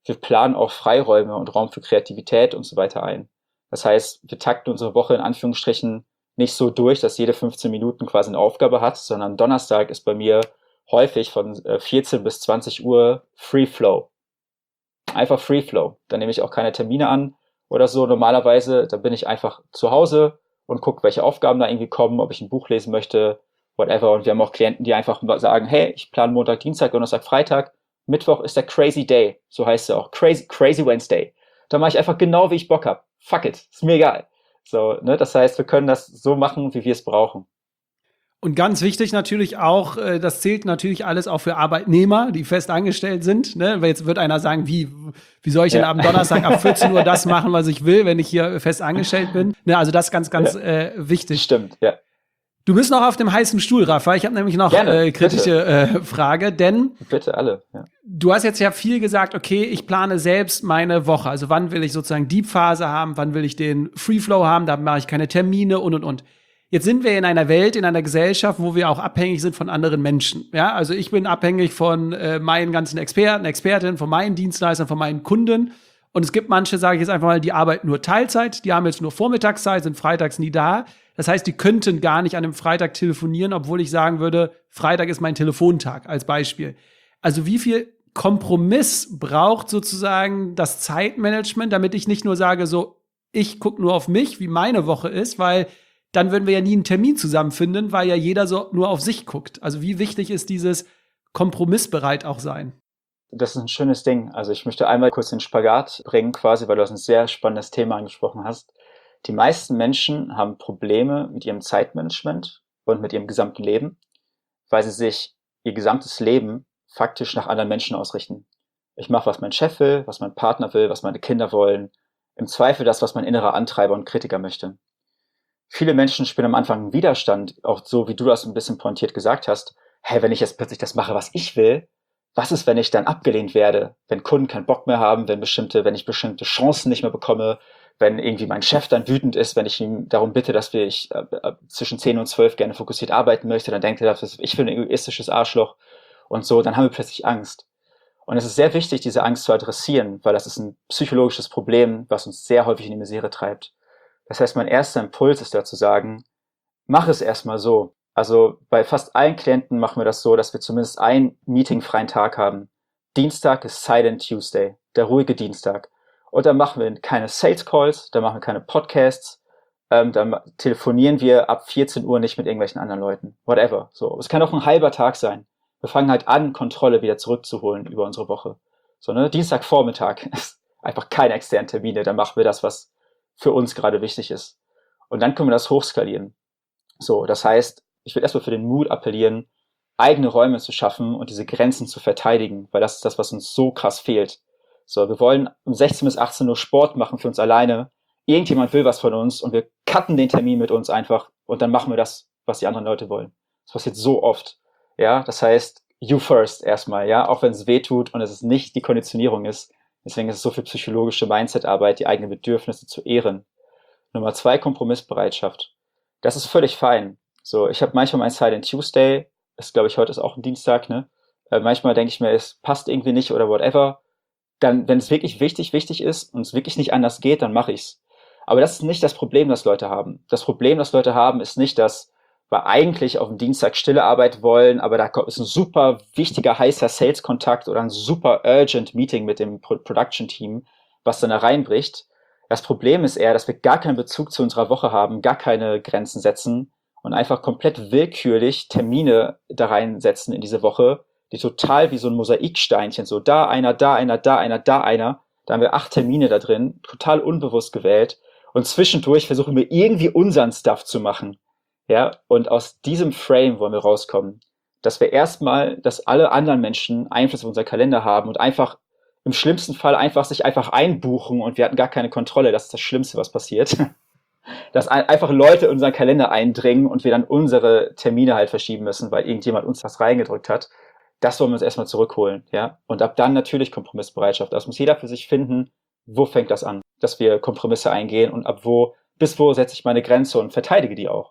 S1: wir planen auch Freiräume und Raum für Kreativität und so weiter ein. Das heißt, wir takten unsere Woche in Anführungsstrichen nicht so durch, dass jede fünfzehn Minuten quasi eine Aufgabe hat, sondern Donnerstag ist bei mir häufig von vierzehn bis zwanzig Uhr Free Flow. Einfach Free Flow. Da nehme ich auch keine Termine an oder so. Normalerweise, da bin ich einfach zu Hause und gucke, welche Aufgaben da irgendwie kommen, ob ich ein Buch lesen möchte, whatever. Und wir haben auch Klienten, die einfach sagen, hey, ich plane Montag, Dienstag, Donnerstag, Freitag. Mittwoch ist der Crazy Day. So heißt es auch. Crazy, Crazy Wednesday. Da mache ich einfach genau, wie ich Bock habe. Fuck it. Ist mir egal. So, ne? Das heißt, wir können das so machen, wie wir es brauchen.
S2: Und ganz wichtig natürlich auch, äh, das zählt natürlich alles auch für Arbeitnehmer, die fest angestellt sind. Ne? Weil jetzt wird einer sagen, wie, wie soll ich denn
S1: ja.
S2: am Donnerstag ab vierzehn Uhr das machen, was ich will, wenn ich hier fest angestellt bin? Ne? Also das ist ganz, ganz ja. äh, wichtig.
S1: Stimmt, ja.
S2: Du bist noch auf dem heißen Stuhl, Rafa. Ich habe nämlich noch eine äh, kritische äh, Frage, denn
S1: bitte alle. Ja.
S2: Du hast jetzt ja viel gesagt, okay, ich plane selbst meine Woche. Also wann will ich sozusagen Deep-Phase haben, wann will ich den Free-Flow haben, da mache ich keine Termine und, und, und. Jetzt sind wir in einer Welt, in einer Gesellschaft, wo wir auch abhängig sind von anderen Menschen. Ja, also ich bin abhängig von äh, meinen ganzen Experten, Expertinnen, von meinen Dienstleistern, von meinen Kunden. Und es gibt manche, sage ich jetzt einfach mal, die arbeiten nur Teilzeit, die haben jetzt nur Vormittagszeit, sind freitags nie da. Das heißt, die könnten gar nicht an einem Freitag telefonieren, obwohl ich sagen würde, Freitag ist mein Telefontag als Beispiel. Also wie viel Kompromiss braucht sozusagen das Zeitmanagement, damit ich nicht nur sage, so, ich gucke nur auf mich, wie meine Woche ist, weil dann würden wir ja nie einen Termin zusammenfinden, weil ja jeder so nur auf sich guckt. Also wie wichtig ist dieses kompromissbereit auch sein?
S1: Das ist ein schönes Ding. Also ich möchte einmal kurz den Spagat bringen, quasi, weil du das ein sehr spannendes Thema angesprochen hast. Die meisten Menschen haben Probleme mit ihrem Zeitmanagement und mit ihrem gesamten Leben, weil sie sich ihr gesamtes Leben faktisch nach anderen Menschen ausrichten. Ich mache, was mein Chef will, was mein Partner will, was meine Kinder wollen. Im Zweifel das, was mein innerer Antreiber und Kritiker möchte. Viele Menschen spüren am Anfang einen Widerstand, auch so wie du das ein bisschen pointiert gesagt hast. Hey, wenn ich jetzt plötzlich das mache, was ich will, was ist, wenn ich dann abgelehnt werde? Wenn Kunden keinen Bock mehr haben, wenn bestimmte, wenn ich bestimmte Chancen nicht mehr bekomme, wenn irgendwie mein Chef dann wütend ist, wenn ich ihm darum bitte, dass wir ich äh, zwischen zehn und zwölf gerne fokussiert arbeiten möchte, dann denkt er, dass ich bin ein egoistisches Arschloch und so, dann haben wir plötzlich Angst. Und es ist sehr wichtig, diese Angst zu adressieren, weil das ist ein psychologisches Problem, was uns sehr häufig in die Misere treibt. Das heißt, mein erster Impuls ist da zu sagen, mach es erstmal so. Also bei fast allen Klienten machen wir das so, dass wir zumindest einen meetingfreien Tag haben. Dienstag ist Silent Tuesday, der ruhige Dienstag. Und dann machen wir keine Sales Calls, dann machen wir keine Podcasts, ähm, dann telefonieren wir ab vierzehn Uhr nicht mit irgendwelchen anderen Leuten. Whatever. So, es kann auch ein halber Tag sein. Wir fangen halt an, Kontrolle wieder zurückzuholen über unsere Woche. So, ne? Dienstagvormittag ist einfach keine externen Termine, dann machen wir das, was für uns gerade wichtig ist. Und dann können wir das hochskalieren. So, das heißt, ich will erstmal für den Mut appellieren, eigene Räume zu schaffen und diese Grenzen zu verteidigen, weil das ist das, was uns so krass fehlt. So, wir wollen um sechzehn bis achtzehn Uhr Sport machen für uns alleine. Irgendjemand will was von uns und wir cutten den Termin mit uns einfach und dann machen wir das, was die anderen Leute wollen. Das passiert so oft. Ja, das heißt, you first erstmal, ja, auch wenn es weh tut und es ist nicht die Konditionierung ist. Deswegen ist es so viel psychologische Mindset-Arbeit, die eigenen Bedürfnisse zu ehren. Nummer zwei, Kompromissbereitschaft. Das ist völlig fein. So, ich habe manchmal mein Silent Tuesday, ist glaube ich heute ist auch ein Dienstag, ne? Äh, manchmal denke ich mir, es passt irgendwie nicht oder whatever. Dann, wenn es wirklich wichtig, wichtig ist und es wirklich nicht anders geht, dann mache ich's. Aber das ist nicht das Problem, das Leute haben. Das Problem, das Leute haben, ist nicht, dass wir eigentlich auf dem Dienstag stille Arbeit wollen, aber da ist ein super wichtiger, heißer Sales-Kontakt oder ein super urgent Meeting mit dem Production-Team, was dann da reinbricht. Das Problem ist eher, dass wir gar keinen Bezug zu unserer Woche haben, gar keine Grenzen setzen und einfach komplett willkürlich Termine da reinsetzen in diese Woche, die total wie so ein Mosaiksteinchen, so da einer, da einer, da einer, da einer. Da haben wir acht Termine da drin, total unbewusst gewählt. Und zwischendurch versuchen wir irgendwie unseren Stuff zu machen. Ja, und aus diesem Frame wollen wir rauskommen, dass wir erstmal, dass alle anderen Menschen Einfluss auf unser Kalender haben und einfach im schlimmsten Fall einfach sich einfach einbuchen und wir hatten gar keine Kontrolle. Das ist das Schlimmste, was passiert. Dass einfach Leute in unseren Kalender eindringen und wir dann unsere Termine halt verschieben müssen, weil irgendjemand uns was reingedrückt hat. Das wollen wir uns erstmal zurückholen, ja. Und ab dann natürlich Kompromissbereitschaft. Das muss jeder für sich finden, wo fängt das an, dass wir Kompromisse eingehen und ab wo, bis wo setze ich meine Grenze und verteidige die auch.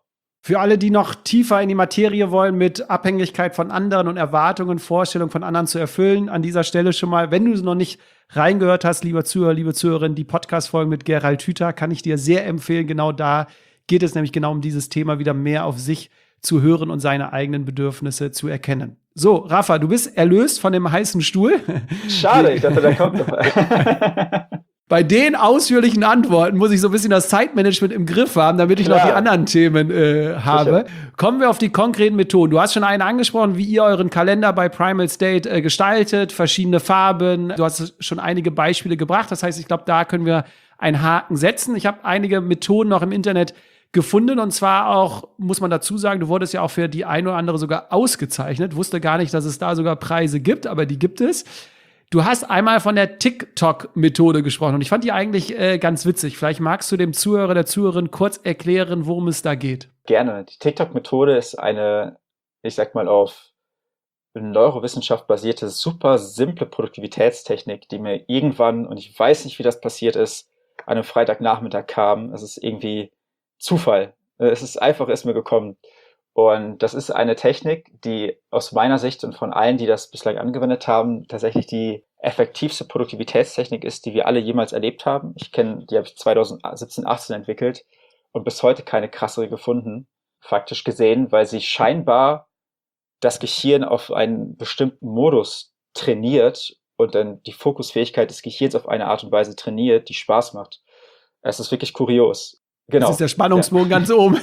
S2: Für alle, die noch tiefer in die Materie wollen, mit Abhängigkeit von anderen und Erwartungen, Vorstellungen von anderen zu erfüllen, an dieser Stelle schon mal, wenn du es noch nicht reingehört hast, lieber Zuhörer, liebe Zuhörerin, die Podcast-Folgen mit Gerald Hüther kann ich dir sehr empfehlen. Genau da geht es nämlich genau um dieses Thema, wieder mehr auf sich zu hören und seine eigenen Bedürfnisse zu erkennen. So, Rafa, du bist erlöst von dem heißen Stuhl.
S1: Schade, ich dachte, da kommt noch mal.
S2: Bei den ausführlichen Antworten muss ich so ein bisschen das Zeitmanagement im Griff haben, damit ich Klar. noch die anderen Themen äh, habe. Sicher. Kommen wir auf die konkreten Methoden. Du hast schon einen angesprochen, wie ihr euren Kalender bei Primal State äh, gestaltet, verschiedene Farben. Du hast schon einige Beispiele gebracht. Das heißt, ich glaube, da können wir einen Haken setzen. Ich habe einige Methoden noch im Internet gefunden und zwar auch, muss man dazu sagen, du wurdest ja auch für die eine oder andere sogar ausgezeichnet. Wusste gar nicht, dass es da sogar Preise gibt, aber die gibt es. Du hast einmal von der TikTok-Methode gesprochen und ich fand die eigentlich äh, ganz witzig. Vielleicht magst du dem Zuhörer, der Zuhörerin kurz erklären, worum es da geht.
S1: Gerne. Die TikTok-Methode ist eine, ich sag mal, auf Neurowissenschaft basierte, super simple Produktivitätstechnik, die mir irgendwann, und ich weiß nicht, wie das passiert ist, an einem Freitagnachmittag kam. Es ist irgendwie Zufall. Es ist einfach, ist mir gekommen. Und das ist eine Technik, die aus meiner Sicht und von allen, die das bislang angewendet haben, tatsächlich die effektivste Produktivitätstechnik ist, die wir alle jemals erlebt haben. Ich kenne, die habe ich zwanzig siebzehn, achtzehn entwickelt und bis heute keine krassere gefunden, faktisch gesehen, weil sie scheinbar das Gehirn auf einen bestimmten Modus trainiert und dann die Fokusfähigkeit des Gehirns auf eine Art und Weise trainiert, die Spaß macht. Es ist wirklich kurios. Genau.
S2: Das ist der Spannungsbogen ja. ganz oben.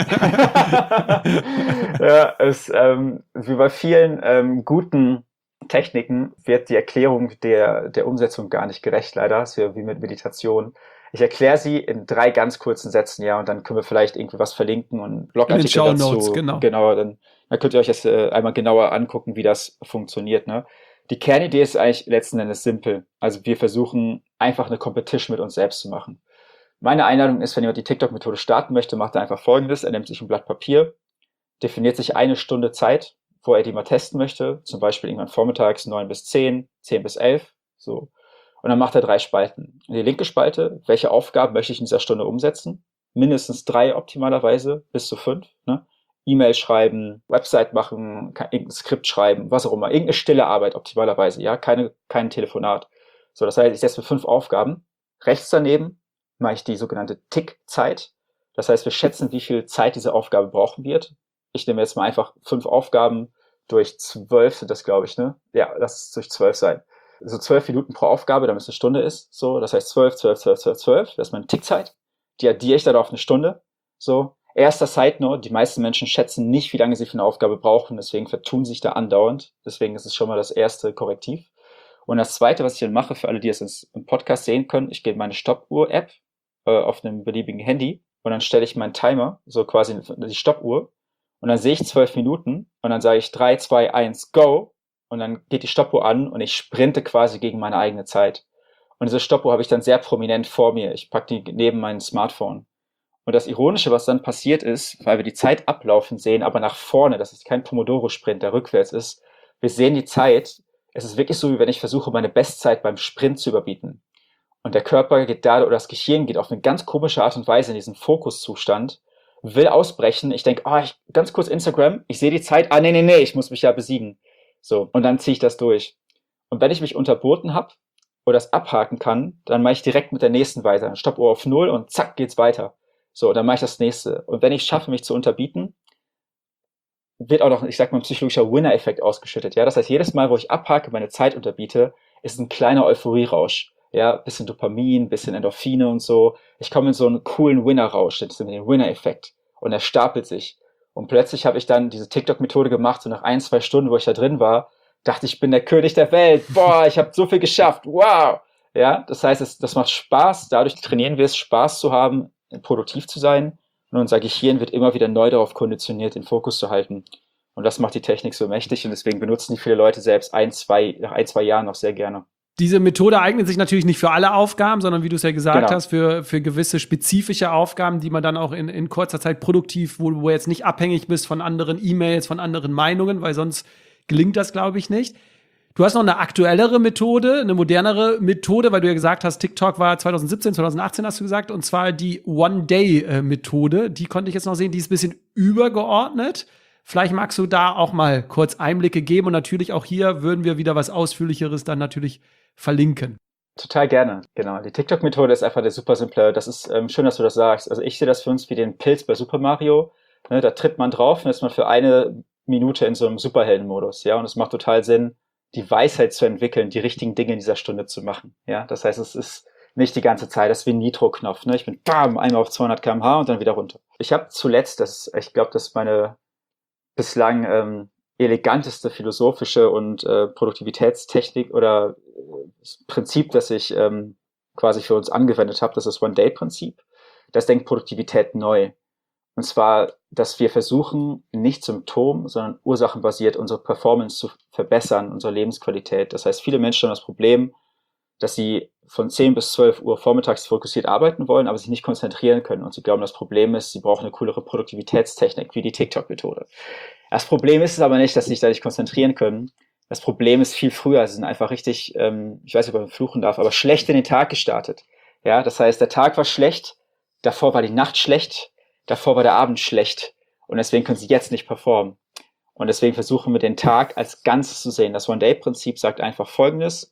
S1: Ja, es, ähm, wie bei vielen ähm, guten Techniken wird die Erklärung der, der Umsetzung gar nicht gerecht, leider. Es ist wie mit Meditation. Ich erkläre sie in drei ganz kurzen Sätzen, ja, und dann können wir vielleicht irgendwie was verlinken und Blogartikel dazu.
S2: Shownotes, genau.
S1: Genau, dann, dann könnt ihr euch das äh, einmal genauer angucken, wie das funktioniert, ne? Die Kernidee ist eigentlich letzten Endes simpel. Also wir versuchen einfach eine Competition mit uns selbst zu machen. Meine Einladung ist, wenn jemand die TikTok-Methode starten möchte, macht er einfach Folgendes. Er nimmt sich ein Blatt Papier, definiert sich eine Stunde Zeit, wo er die mal testen möchte. Zum Beispiel irgendwann vormittags neun bis zehn, zehn bis elf. So. Und dann macht er drei Spalten. In die linke Spalte, welche Aufgaben möchte ich in dieser Stunde umsetzen? Mindestens drei optimalerweise, bis zu fünf. Ne? E-Mail schreiben, Website machen, irgendein Skript schreiben, was auch immer. Irgendeine stille Arbeit optimalerweise. Ja, keine, kein Telefonat. So, das heißt, ich setze mir fünf Aufgaben. Rechts daneben mache ich die sogenannte Tick-Zeit. Das heißt, wir schätzen, wie viel Zeit diese Aufgabe brauchen wird. Ich nehme jetzt mal einfach fünf Aufgaben durch zwölf sind das, glaube ich, ne? Ja, lass es durch zwölf sein. So zwölf Minuten pro Aufgabe, damit es eine Stunde ist. So, das heißt zwölf, zwölf, zwölf, zwölf, zwölf. Das ist meine Tick-Zeit. Die addiere ich dann auf eine Stunde. So. Erster Side-Note, die meisten Menschen schätzen nicht, wie lange sie für eine Aufgabe brauchen. Deswegen vertun sie sich da andauernd. Deswegen ist es schon mal das erste Korrektiv. Und das zweite, was ich dann mache, für alle, die es im Podcast sehen können, ich gehe in meine Stoppuhr-App auf einem beliebigen Handy und dann stelle ich meinen Timer, so quasi die Stoppuhr und dann sehe ich zwölf Minuten und dann sage ich drei, zwei, eins, go und dann geht die Stoppuhr an und ich sprinte quasi gegen meine eigene Zeit. Und diese Stoppuhr habe ich dann sehr prominent vor mir. Ich packe die neben mein Smartphone. Und das Ironische, was dann passiert ist, weil wir die Zeit ablaufen sehen, aber nach vorne, das ist kein Pomodoro-Sprint, der rückwärts ist, wir sehen die Zeit, es ist wirklich so, wie wenn ich versuche, meine Bestzeit beim Sprint zu überbieten. Und der Körper geht da, oder das Gehirn geht auf eine ganz komische Art und Weise in diesen Fokuszustand, will ausbrechen. Ich denke, ah, oh, ganz kurz Instagram, ich sehe die Zeit, ah, nee, nee, nee, ich muss mich ja besiegen. So, und dann ziehe ich das durch. Und wenn ich mich unterboten habe oder das abhaken kann, dann mache ich direkt mit der nächsten weiter. Dann Stoppuhr auf null und zack, geht's weiter. So, dann mache ich das nächste. Und wenn ich schaffe, mich zu unterbieten, wird auch noch, ich sag mal, ein psychologischer Winner-Effekt ausgeschüttet. Ja, das heißt, jedes Mal, wo ich abhake, meine Zeit unterbiete, ist ein kleiner Euphorierausch. Ja, bisschen Dopamin, bisschen Endorphine und so. Ich komme in so einen coolen Winner-Rausch, das ist den Winner-Effekt. Und er stapelt sich. Und plötzlich habe ich dann diese TikTok-Methode gemacht, so nach ein, zwei Stunden, wo ich da drin war, dachte ich, bin der König der Welt. Boah, ich habe so viel geschafft. Wow. Ja, das heißt, es, das macht Spaß. Dadurch trainieren wir es, Spaß zu haben, produktiv zu sein. Und unser Gehirn wird immer wieder neu darauf konditioniert, den Fokus zu halten. Und das macht die Technik so mächtig. Und deswegen benutzen die viele Leute selbst ein, zwei, nach ein, zwei Jahren noch sehr gerne.
S2: Diese Methode eignet sich natürlich nicht für alle Aufgaben, sondern wie du es ja gesagt
S1: genau.
S2: hast, für, für gewisse spezifische Aufgaben, die man dann auch in, in kurzer Zeit produktiv, wo du jetzt nicht abhängig bist von anderen E-Mails, von anderen Meinungen, weil sonst gelingt das, glaube ich, nicht. Du hast noch eine aktuellere Methode, eine modernere Methode, weil du ja gesagt hast, TikTok war zwanzig siebzehn, zwanzig achtzehn hast du gesagt, und zwar die One-Day-Methode. Die konnte ich jetzt noch sehen, die ist ein bisschen übergeordnet. Vielleicht magst du da auch mal kurz Einblicke geben und natürlich auch hier würden wir wieder was Ausführlicheres dann natürlich verlinken.
S1: Total gerne, genau. Die TikTok-Methode ist einfach der super simple. Das ist ähm, schön, dass du das sagst. Also ich sehe das für uns wie den Pilz bei Super Mario. Ne, da tritt man drauf und ist man für eine Minute in so einem Superheldenmodus. Ja, und es macht total Sinn, die Weisheit zu entwickeln, die richtigen Dinge in dieser Stunde zu machen. Ja, das heißt, es ist nicht die ganze Zeit, das ist wie ein Nitro-Knopf. Ne? Ich bin bam, einmal auf zweihundert Kilometer pro Stunde und dann wieder runter. Ich habe zuletzt, das, ich glaube, das ist meine bislang ähm, eleganteste philosophische und äh, Produktivitätstechnik oder äh, das Prinzip, das ich ähm, quasi für uns angewendet habe, das ist das One-Day-Prinzip. Das denkt Produktivität neu. Und zwar, dass wir versuchen, nicht symptom-, sondern ursachenbasiert unsere Performance zu verbessern, unsere Lebensqualität. Das heißt, viele Menschen haben das Problem, dass sie von zehn bis zwölf Uhr vormittags fokussiert arbeiten wollen, aber sich nicht konzentrieren können. Und sie glauben, das Problem ist, sie brauchen eine coolere Produktivitätstechnik, wie die TikTok-Methode. Das Problem ist es aber nicht, dass sie sich da nicht konzentrieren können. Das Problem ist viel früher. Sie sind einfach richtig, ähm, ich weiß nicht, ob man fluchen darf, aber schlecht in den Tag gestartet. Ja, das heißt, der Tag war schlecht, davor war die Nacht schlecht, davor war der Abend schlecht. Und deswegen können sie jetzt nicht performen. Und deswegen versuchen wir den Tag als Ganzes zu sehen. Das One-Day-Prinzip sagt einfach Folgendes: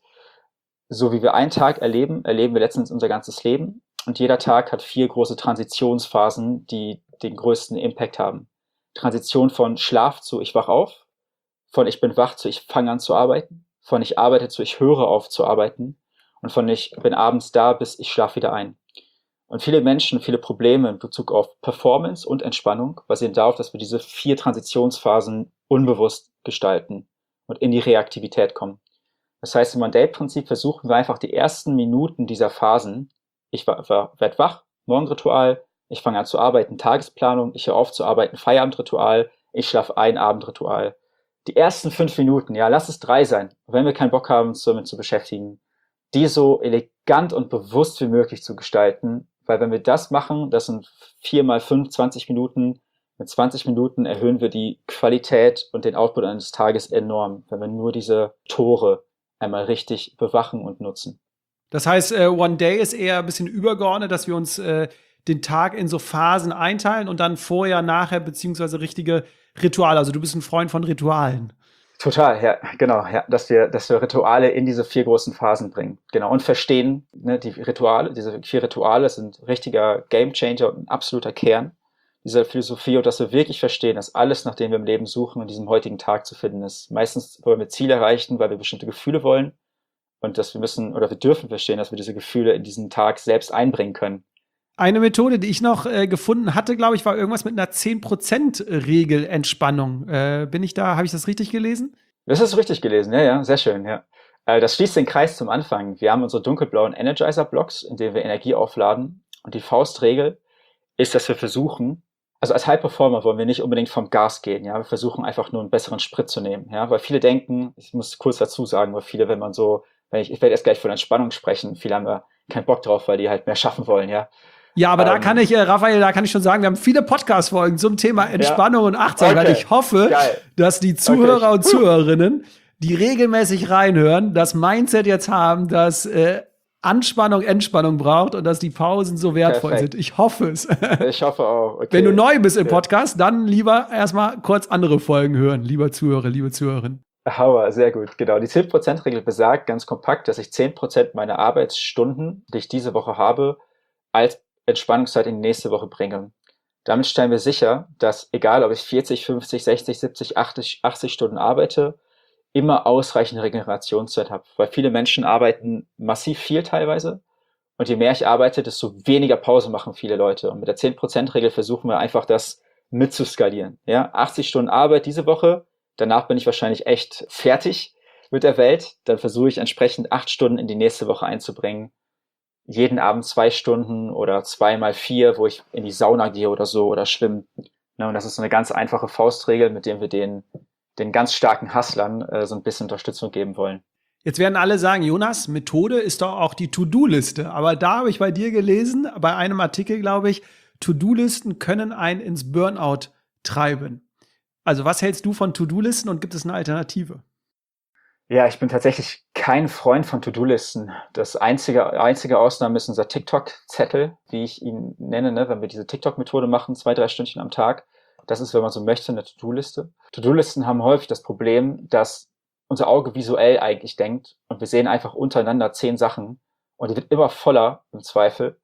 S1: So wie wir einen Tag erleben, erleben wir letztens unser ganzes Leben. Und jeder Tag hat vier große Transitionsphasen, die den größten Impact haben. Transition von Schlaf zu ich wach auf, von ich bin wach zu ich fange an zu arbeiten, von ich arbeite zu ich höre auf zu arbeiten und von ich bin abends da bis ich schlafe wieder ein. Und viele Menschen, viele Probleme in Bezug auf Performance und Entspannung basieren darauf, dass wir diese vier Transitionsphasen unbewusst gestalten und in die Reaktivität kommen. Das heißt, im One-Day-Prinzip versuchen wir einfach die ersten Minuten dieser Phasen, ich werde wach, Morgenritual, ich fange an zu arbeiten, Tagesplanung, ich höre auf zu arbeiten, Feierabendritual, ich schlafe ein, Abendritual. Die ersten fünf Minuten, ja, lass es drei sein, wenn wir keinen Bock haben, uns damit zu beschäftigen, die so elegant und bewusst wie möglich zu gestalten, weil wenn wir das machen, das sind vier mal fünf, zwanzig Minuten, mit zwanzig Minuten erhöhen wir die Qualität und den Output eines Tages enorm, wenn wir nur diese Tore einmal richtig bewachen und nutzen.
S2: Das heißt, äh, One Day ist eher ein bisschen übergeordnet, dass wir uns äh, den Tag in so Phasen einteilen und dann vorher, nachher, beziehungsweise richtige Rituale. Also du bist ein Freund von Ritualen.
S1: Total, ja, genau, ja, dass wir, dass wir Rituale in diese vier großen Phasen bringen. Genau, und verstehen, ne, die Rituale, diese vier Rituale sind ein richtiger Gamechanger und ein absoluter Kern dieser Philosophie, und dass wir wirklich verstehen, dass alles, nach dem wir im Leben suchen, in diesem heutigen Tag zu finden ist. Meistens wollen wir Ziele erreichen, weil wir bestimmte Gefühle wollen, und dass wir müssen oder wir dürfen verstehen, dass wir diese Gefühle in diesen Tag selbst einbringen können.
S2: Eine Methode, die ich noch äh, gefunden hatte, glaube ich, war irgendwas mit einer zehn Prozent Regel Entspannung. Äh, bin ich da, habe ich das richtig gelesen?
S1: Das ist richtig gelesen, ja, ja, sehr schön, ja. Äh, das schließt den Kreis zum Anfang. Wir haben unsere dunkelblauen Energizer-Blocks, in denen wir Energie aufladen, und die Faustregel ist, dass wir versuchen, also als High Performer wollen wir nicht unbedingt vom Gas gehen, ja, wir versuchen einfach nur einen besseren Sprit zu nehmen, ja, weil viele denken, ich muss kurz dazu sagen, weil viele, wenn man so, wenn ich, ich werde erst gleich von Entspannung sprechen, viele haben da keinen Bock drauf, weil die halt mehr schaffen wollen, ja.
S2: Ja, aber
S1: ähm,
S2: da kann ich, äh, Raphael, da kann ich schon sagen, wir haben viele Podcast-Folgen zum Thema Entspannung ja. und Achtsamkeit.
S1: Okay.
S2: Ich hoffe,
S1: Geil.
S2: dass die Zuhörer
S1: okay.
S2: und Zuhörerinnen, die regelmäßig reinhören, das Mindset jetzt haben, dass äh, Anspannung Entspannung braucht und dass die Pausen so wertvoll
S1: Perfekt.
S2: sind. Ich hoffe es.
S1: Ich hoffe auch. Okay.
S2: Wenn du neu bist im
S1: ja.
S2: Podcast, dann lieber erstmal kurz andere Folgen hören, lieber Zuhörer, liebe Zuhörerin.
S1: Hauer, sehr gut, genau. Die zehn Prozent Regel besagt ganz kompakt, dass ich zehn Prozent meiner Arbeitsstunden, die ich diese Woche habe, als Entspannungszeit in die nächste Woche bringe. Damit stellen wir sicher, dass egal ob ich vierzig, fünfzig, sechzig, siebzig, achtzig, achtzig Stunden arbeite, immer ausreichend Regenerationszeit habe. Weil viele Menschen arbeiten massiv viel teilweise, und je mehr ich arbeite, desto weniger Pause machen viele Leute. Und mit der zehn Prozent Regel versuchen wir einfach, das mitzuskalieren. Ja, achtzig Stunden Arbeit diese Woche, danach bin ich wahrscheinlich echt fertig mit der Welt. Dann versuche ich entsprechend acht Stunden in die nächste Woche einzubringen. Jeden Abend zwei Stunden oder zweimal vier, wo ich in die Sauna gehe oder so oder schwimmen. Ja, und das ist so eine ganz einfache Faustregel, mit dem wir den, den ganz starken Hustlern äh, so ein bisschen Unterstützung geben wollen.
S2: Jetzt werden alle sagen, Jonas, Methode ist doch auch die To-Do-Liste. Aber da habe ich bei dir gelesen, bei einem Artikel, glaube ich, To-Do-Listen können einen ins Burnout treiben. Also was hältst du von To-Do-Listen und gibt es eine Alternative?
S1: Ja, ich bin tatsächlich kein Freund von To-Do-Listen. Das einzige, einzige Ausnahme ist unser TikTok-Zettel, wie ich ihn nenne, ne? Wenn wir diese TikTok-Methode machen, zwei, drei Stündchen am Tag. Das ist, wenn man so möchte, eine To-Do-Liste. To-Do-Listen haben häufig das Problem, dass unser Auge visuell eigentlich denkt und wir sehen einfach untereinander zehn Sachen und die wird immer voller im Zweifel.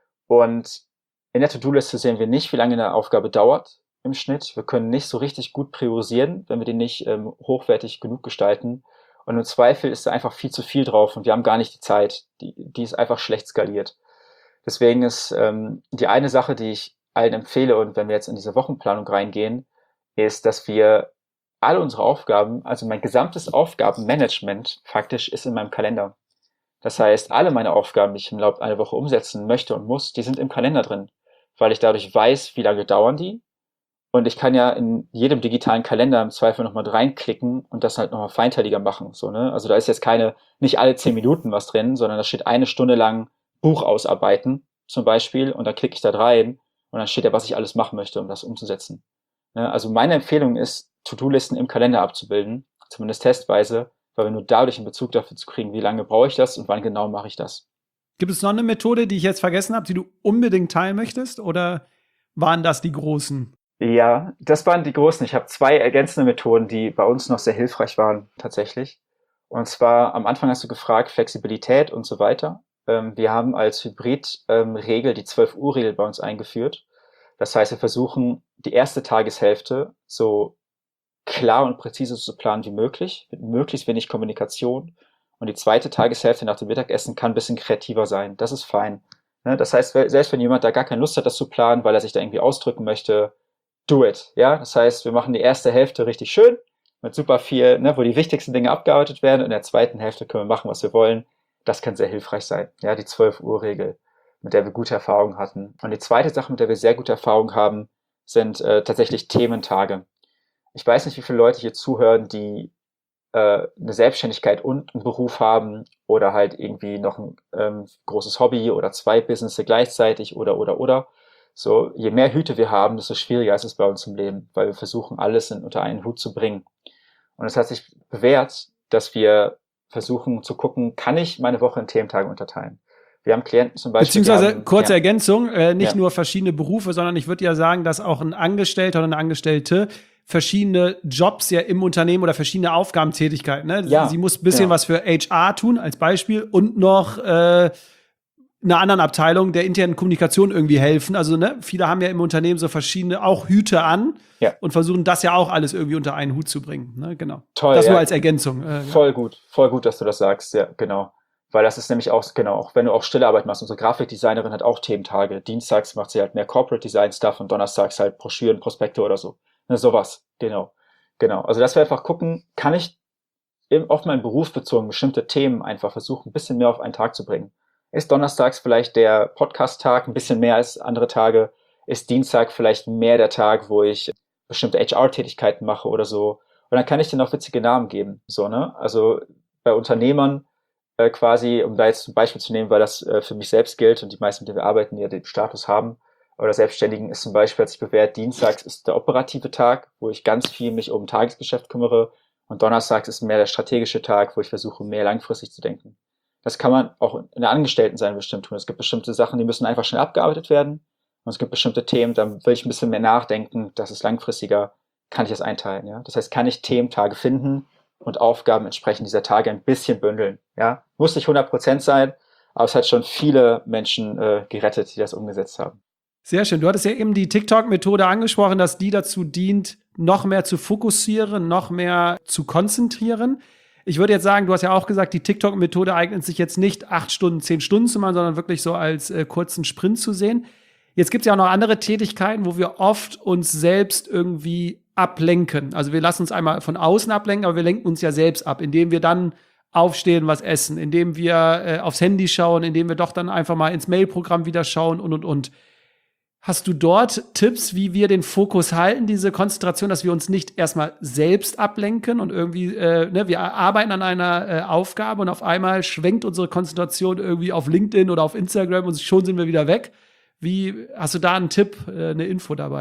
S1: Und in der To-Do-Liste sehen wir nicht, wie lange eine Aufgabe dauert im Schnitt. Wir können nicht so richtig gut priorisieren, wenn wir die nicht ähm, hochwertig genug gestalten. Und im Zweifel ist da einfach viel zu viel drauf und wir haben gar nicht die Zeit. Die, die ist einfach schlecht skaliert. Deswegen ist ähm, die eine Sache, die ich allen empfehle, und wenn wir jetzt in diese Wochenplanung reingehen, ist, dass wir alle unsere Aufgaben, also mein gesamtes Aufgabenmanagement faktisch ist in meinem Kalender. Das heißt, alle meine Aufgaben, die ich im Laufe einer Woche umsetzen möchte und muss, die sind im Kalender drin, weil ich dadurch weiß, wie lange dauern die. Und ich kann ja in jedem digitalen Kalender im Zweifel nochmal reinklicken und das halt nochmal feinteiliger machen. So, ne? Also da ist jetzt keine, nicht alle zehn Minuten was drin, sondern da steht eine Stunde lang Buch ausarbeiten zum Beispiel und dann klicke ich da rein und dann steht ja, was ich alles machen möchte, um das umzusetzen. Ne? Also meine Empfehlung ist, To-Do-Listen im Kalender abzubilden, zumindest testweise, weil wir nur dadurch einen Bezug dafür zu kriegen, wie lange brauche ich das und wann genau mache ich das.
S2: Gibt es noch eine Methode, die ich jetzt vergessen habe, die du unbedingt teilen möchtest, oder waren das die großen?
S1: Ja, das waren die großen. Ich habe zwei ergänzende Methoden, die bei uns noch sehr hilfreich waren, tatsächlich. Und zwar, am Anfang hast du gefragt, Flexibilität und so weiter. Ähm, wir haben als Hybrid-Regel ähm, die zwölf-Uhr-Regel bei uns eingeführt. Das heißt, wir versuchen, die erste Tageshälfte so klar und präzise zu planen wie möglich, mit möglichst wenig Kommunikation. Und die zweite Tageshälfte nach dem Mittagessen kann ein bisschen kreativer sein. Das ist fein. Ne? Das heißt, selbst wenn jemand da gar keine Lust hat, das zu planen, weil er sich da irgendwie ausdrücken möchte, do it, ja, das heißt, wir machen die erste Hälfte richtig schön, mit super viel, ne, wo die wichtigsten Dinge abgearbeitet werden, und in der zweiten Hälfte können wir machen, was wir wollen. Das kann sehr hilfreich sein, ja, die zwölf-Uhr-Regel, mit der wir gute Erfahrungen hatten. Und die zweite Sache, mit der wir sehr gute Erfahrungen haben, sind äh, tatsächlich Thementage. Ich weiß nicht, wie viele Leute hier zuhören, die äh, eine Selbstständigkeit und einen Beruf haben oder halt irgendwie noch ein ähm, großes Hobby oder zwei Businesses gleichzeitig oder, oder, oder. So, je mehr Hüte wir haben, desto schwieriger ist es bei uns im Leben, weil wir versuchen, alles in, unter einen Hut zu bringen. Und es hat sich bewährt, dass wir versuchen zu gucken, kann ich meine Woche in Thementage unterteilen? Wir haben Klienten zum Beispiel.
S2: Beziehungsweise,
S1: haben,
S2: kurze
S1: ja.
S2: Ergänzung, äh, nicht
S1: ja.
S2: nur verschiedene Berufe, sondern ich würde ja sagen, dass auch ein Angestellter oder eine Angestellte verschiedene Jobs ja im Unternehmen oder verschiedene Aufgabentätigkeiten. Ne?
S1: Ja,
S2: Sie muss ein bisschen
S1: genau.
S2: was für H R tun, als Beispiel, und noch äh, einer anderen Abteilung der internen Kommunikation irgendwie helfen. Also ne, viele haben ja im Unternehmen so verschiedene auch Hüte an
S1: ja.
S2: und versuchen das ja auch alles irgendwie unter einen Hut zu bringen. Ne? Genau.
S1: Toll,
S2: das
S1: ja.
S2: nur als Ergänzung. Äh,
S1: voll
S2: ja.
S1: gut, voll gut, dass du das sagst, ja, genau. Weil das ist nämlich auch, genau, auch wenn du auch stille Arbeit machst, unsere Grafikdesignerin hat auch Thementage. Dienstags macht sie halt mehr Corporate Design Stuff und donnerstags halt Broschüren, Prospekte oder so. Ne, sowas, genau. Genau. Also dass wir einfach gucken, kann ich im, auf meinen Beruf bezogen bestimmte Themen einfach versuchen, ein bisschen mehr auf einen Tag zu bringen. Ist donnerstags vielleicht der Podcast-Tag ein bisschen mehr als andere Tage? Ist Dienstag vielleicht mehr der Tag, wo ich bestimmte H R-Tätigkeiten mache oder so? Und dann kann ich denen auch witzige Namen geben. So, ne? Also bei Unternehmern äh, quasi, um da jetzt ein Beispiel zu nehmen, weil das äh, für mich selbst gilt und die meisten, mit denen wir arbeiten, ja den Status haben, oder Selbstständigen, ist zum Beispiel, hat sich bewährt, Dienstags ist der operative Tag, wo ich ganz viel mich um Tagesgeschäft kümmere, und donnerstags ist mehr der strategische Tag, wo ich versuche, mehr langfristig zu denken. Das kann man auch in der Angestellten-Sein bestimmt tun. Es gibt bestimmte Sachen, die müssen einfach schnell abgearbeitet werden. Und es gibt bestimmte Themen, da will ich ein bisschen mehr nachdenken, das ist langfristiger, kann ich das einteilen. Ja? Das heißt, kann ich Thementage finden und Aufgaben entsprechend dieser Tage ein bisschen bündeln. Ja? Muss nicht hundert Prozent sein, aber es hat schon viele Menschen äh, gerettet, die das umgesetzt haben.
S2: Sehr schön. Du hattest ja eben die TikTok-Methode angesprochen, dass die dazu dient, noch mehr zu fokussieren, noch mehr zu konzentrieren. Ich würde jetzt sagen, du hast ja auch gesagt, die TikTok-Methode eignet sich jetzt nicht acht Stunden, zehn Stunden zu machen, sondern wirklich so als äh, kurzen Sprint zu sehen. Jetzt gibt es ja auch noch andere Tätigkeiten, wo wir oft uns selbst irgendwie ablenken. Also wir lassen uns einmal von außen ablenken, aber wir lenken uns ja selbst ab, indem wir dann aufstehen, was essen, indem wir äh, aufs Handy schauen, indem wir doch dann einfach mal ins Mailprogramm wieder schauen und, und, und. Hast du dort Tipps, wie wir den Fokus halten, diese Konzentration, dass wir uns nicht erstmal selbst ablenken und irgendwie, äh, ne, wir arbeiten an einer äh, Aufgabe und auf einmal schwenkt unsere Konzentration irgendwie auf LinkedIn oder auf Instagram und schon sind wir wieder weg. Wie, hast du da einen Tipp, äh, eine Info dabei?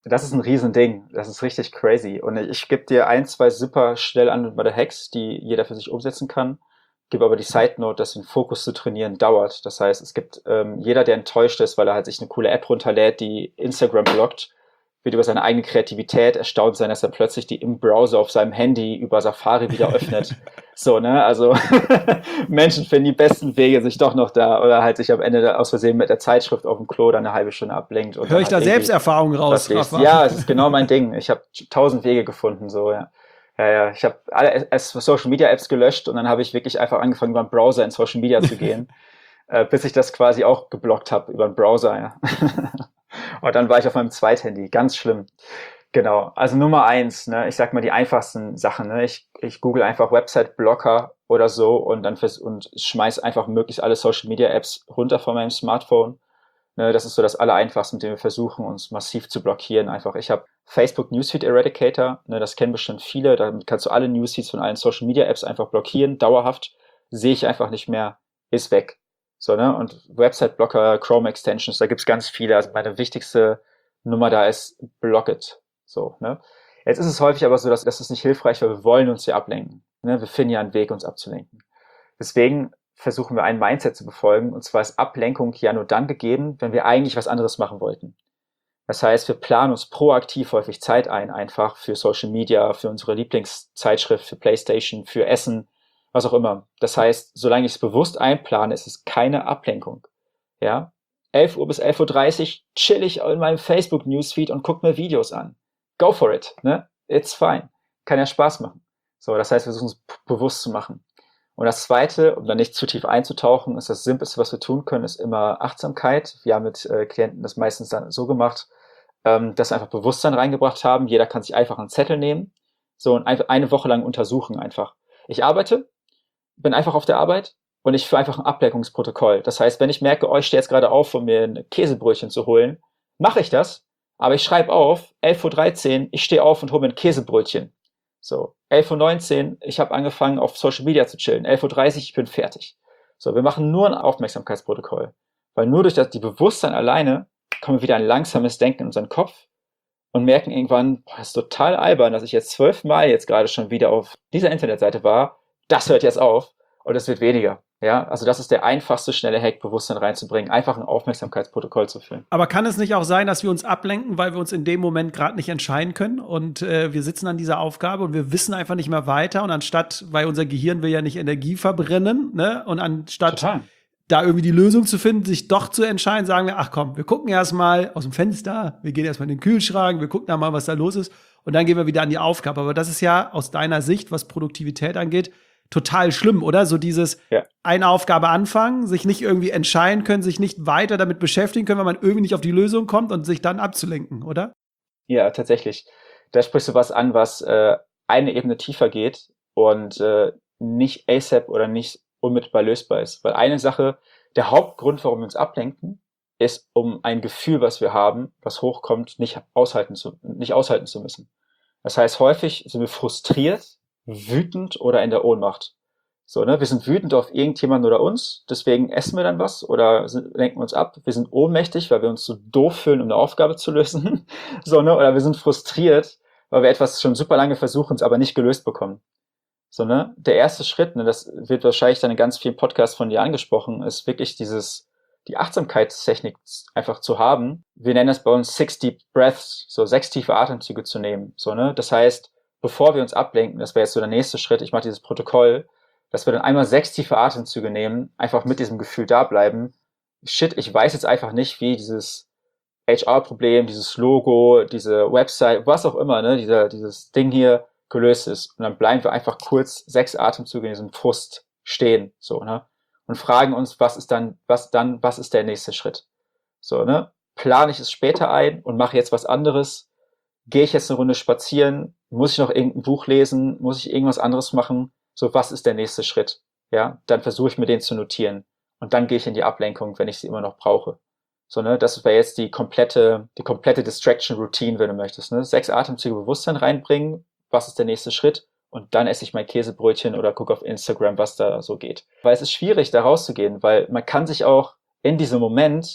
S1: Das ist ein Riesending. Das ist richtig crazy. Und ich gebe dir ein, zwei super schnell anwendbare Hacks, die jeder für sich umsetzen kann. Gebe aber die Side Note, dass den Fokus zu trainieren dauert. Das heißt, es gibt ähm, jeder, der enttäuscht ist, weil er halt sich eine coole App runterlädt, die Instagram blockt, wird über seine eigene Kreativität erstaunt sein, dass er plötzlich die im Browser auf seinem Handy über Safari wieder öffnet. So, ne? Also Menschen finden die besten Wege, sich doch noch da oder halt sich am Ende aus Versehen mit der Zeitschrift auf dem Klo dann eine halbe Stunde ablenkt. Und
S2: Höre ich
S1: halt
S2: da Selbsterfahrung raus?
S1: Ja, es ist genau mein Ding. Ich habe tausend Wege gefunden, so, ja. Ja, ja, ich habe alle Social Media Apps gelöscht und dann habe ich wirklich einfach angefangen, über den Browser in Social Media zu gehen, äh, bis ich das quasi auch geblockt habe über den Browser, ja. Und dann war ich auf meinem Zweithandy, ganz schlimm. Genau, also Nummer eins, ne, ich sag mal die einfachsten Sachen, ne, ich, ich google einfach Website-Blocker oder so und dann fürs, und schmeiß einfach möglichst alle Social-Media-Apps runter von meinem Smartphone. Ne, das ist so das Allereinfachste, mit dem wir versuchen, uns massiv zu blockieren. Einfach, ich habe Facebook Newsfeed Eradicator, ne, das kennen bestimmt viele, damit kannst du alle Newsfeeds von allen Social-Media-Apps einfach blockieren, dauerhaft, sehe ich einfach nicht mehr, ist weg. So, ne, und Website-Blocker, Chrome-Extensions, da gibt's ganz viele. Also meine wichtigste Nummer da ist Block it. So, ne. Jetzt ist es häufig aber so, dass das ist nicht hilfreich, weil wir wollen uns hier ablenken. Ne, wir finden ja einen Weg, uns abzulenken. Deswegen versuchen wir ein Mindset zu befolgen, und zwar ist Ablenkung ja nur dann gegeben, wenn wir eigentlich was anderes machen wollten. Das heißt, wir planen uns proaktiv häufig Zeit ein, einfach für Social Media, für unsere Lieblingszeitschrift, für PlayStation, für Essen, was auch immer. Das heißt, solange ich es bewusst einplane, ist es keine Ablenkung. Ja, elf Uhr bis elf Uhr dreißig chill ich in meinem Facebook-Newsfeed und gucke mir Videos an. Go for it, ne? It's fine. Kann ja Spaß machen. So, das heißt, wir versuchen es p- bewusst zu machen. Und das Zweite, um da nicht zu tief einzutauchen, ist das Simpelste, was wir tun können, ist immer Achtsamkeit. Wir haben mit äh, Klienten das meistens dann so gemacht, ähm, dass wir einfach Bewusstsein reingebracht haben. Jeder kann sich einfach einen Zettel nehmen, so und einfach eine Woche lang untersuchen einfach. Ich arbeite, bin einfach auf der Arbeit und ich führe einfach ein Ablenkungsprotokoll. Das heißt, wenn ich merke, oh, ich stehe jetzt gerade auf, um mir ein Käsebrötchen zu holen, mache ich das, aber ich schreibe auf, elf Uhr dreizehn, ich stehe auf und hole mir ein Käsebrötchen. So, elf Uhr neunzehn, ich habe angefangen auf Social Media zu chillen. elf Uhr dreißig, ich bin fertig. So, wir machen nur ein Aufmerksamkeitsprotokoll. Weil nur durch das die Bewusstsein alleine kommen wir wieder ein langsames Denken in unseren Kopf und merken irgendwann, boah, das ist total albern, dass ich jetzt zwölfmal jetzt gerade schon wieder auf dieser Internetseite war. Das hört jetzt auf und es wird weniger. Ja, also das ist der einfachste, schnelle Hack, Bewusstsein reinzubringen, einfach ein Aufmerksamkeitsprotokoll zu führen.
S2: Aber kann es nicht auch sein, dass wir uns ablenken, weil wir uns in dem Moment gerade nicht entscheiden können und äh, wir sitzen an dieser Aufgabe und wir wissen einfach nicht mehr weiter und anstatt, weil unser Gehirn will ja nicht Energie verbrennen, ne, und anstatt
S1: Total.
S2: da irgendwie die Lösung zu finden, sich doch zu entscheiden, sagen wir, ach komm, wir gucken erst mal aus dem Fenster, wir gehen erstmal in den Kühlschrank, wir gucken da mal, was da los ist und dann gehen wir wieder an die Aufgabe. Aber das ist ja aus deiner Sicht, was Produktivität angeht, total schlimm, oder? So dieses
S1: Ja.
S2: eine Aufgabe anfangen, sich nicht irgendwie entscheiden können, sich nicht weiter damit beschäftigen können, weil man irgendwie nicht auf die Lösung kommt und sich dann abzulenken, oder?
S1: Ja, tatsächlich. Da sprichst du was an, was äh, eine Ebene tiefer geht und äh, nicht ASAP oder nicht unmittelbar lösbar ist. Weil eine Sache, der Hauptgrund, warum wir uns ablenken, ist, um ein Gefühl, was wir haben, was hochkommt, nicht aushalten zu, nicht aushalten zu müssen. Das heißt, häufig sind wir frustriert, wütend oder in der Ohnmacht. So, ne? Wir sind wütend auf irgendjemanden oder uns, deswegen essen wir dann was oder sind, lenken uns ab. Wir sind ohnmächtig, weil wir uns so doof fühlen, um eine Aufgabe zu lösen. So, ne? Oder wir sind frustriert, weil wir etwas schon super lange versuchen, es aber nicht gelöst bekommen. So, ne? Der erste Schritt, ne, das wird wahrscheinlich dann in ganz vielen Podcasts von dir angesprochen, ist wirklich dieses, die Achtsamkeitstechnik einfach zu haben. Wir nennen das bei uns Six Deep Breaths, so sechs tiefe Atemzüge zu nehmen. So, ne? Das heißt, bevor wir uns ablenken, das wäre jetzt so der nächste Schritt, ich mache dieses Protokoll, dass wir dann einmal sechs tiefe Atemzüge nehmen, einfach mit diesem Gefühl da bleiben. Shit, ich weiß jetzt einfach nicht, wie dieses H R-Problem, dieses Logo, diese Website, was auch immer, ne, dieser, dieses Ding hier gelöst ist. Und dann bleiben wir einfach kurz sechs Atemzüge in diesem Frust stehen, so, ne, und fragen uns, was ist dann, was dann, was ist der nächste Schritt? So, ne, plane ich es später ein und mache jetzt was anderes? Gehe ich jetzt eine Runde spazieren? Muss ich noch irgendein Buch lesen? Muss ich irgendwas anderes machen? So, was ist der nächste Schritt? Ja, dann versuche ich mir den zu notieren. Und dann gehe ich in die Ablenkung, wenn ich sie immer noch brauche. So, ne, das wäre jetzt die komplette, die komplette Distraction Routine, wenn du möchtest, ne? Sechs Atemzüge Bewusstsein reinbringen. Was ist der nächste Schritt? Und dann esse ich mein Käsebrötchen oder gucke auf Instagram, was da so geht. Weil es ist schwierig, da rauszugehen, weil man kann sich auch in diesem Moment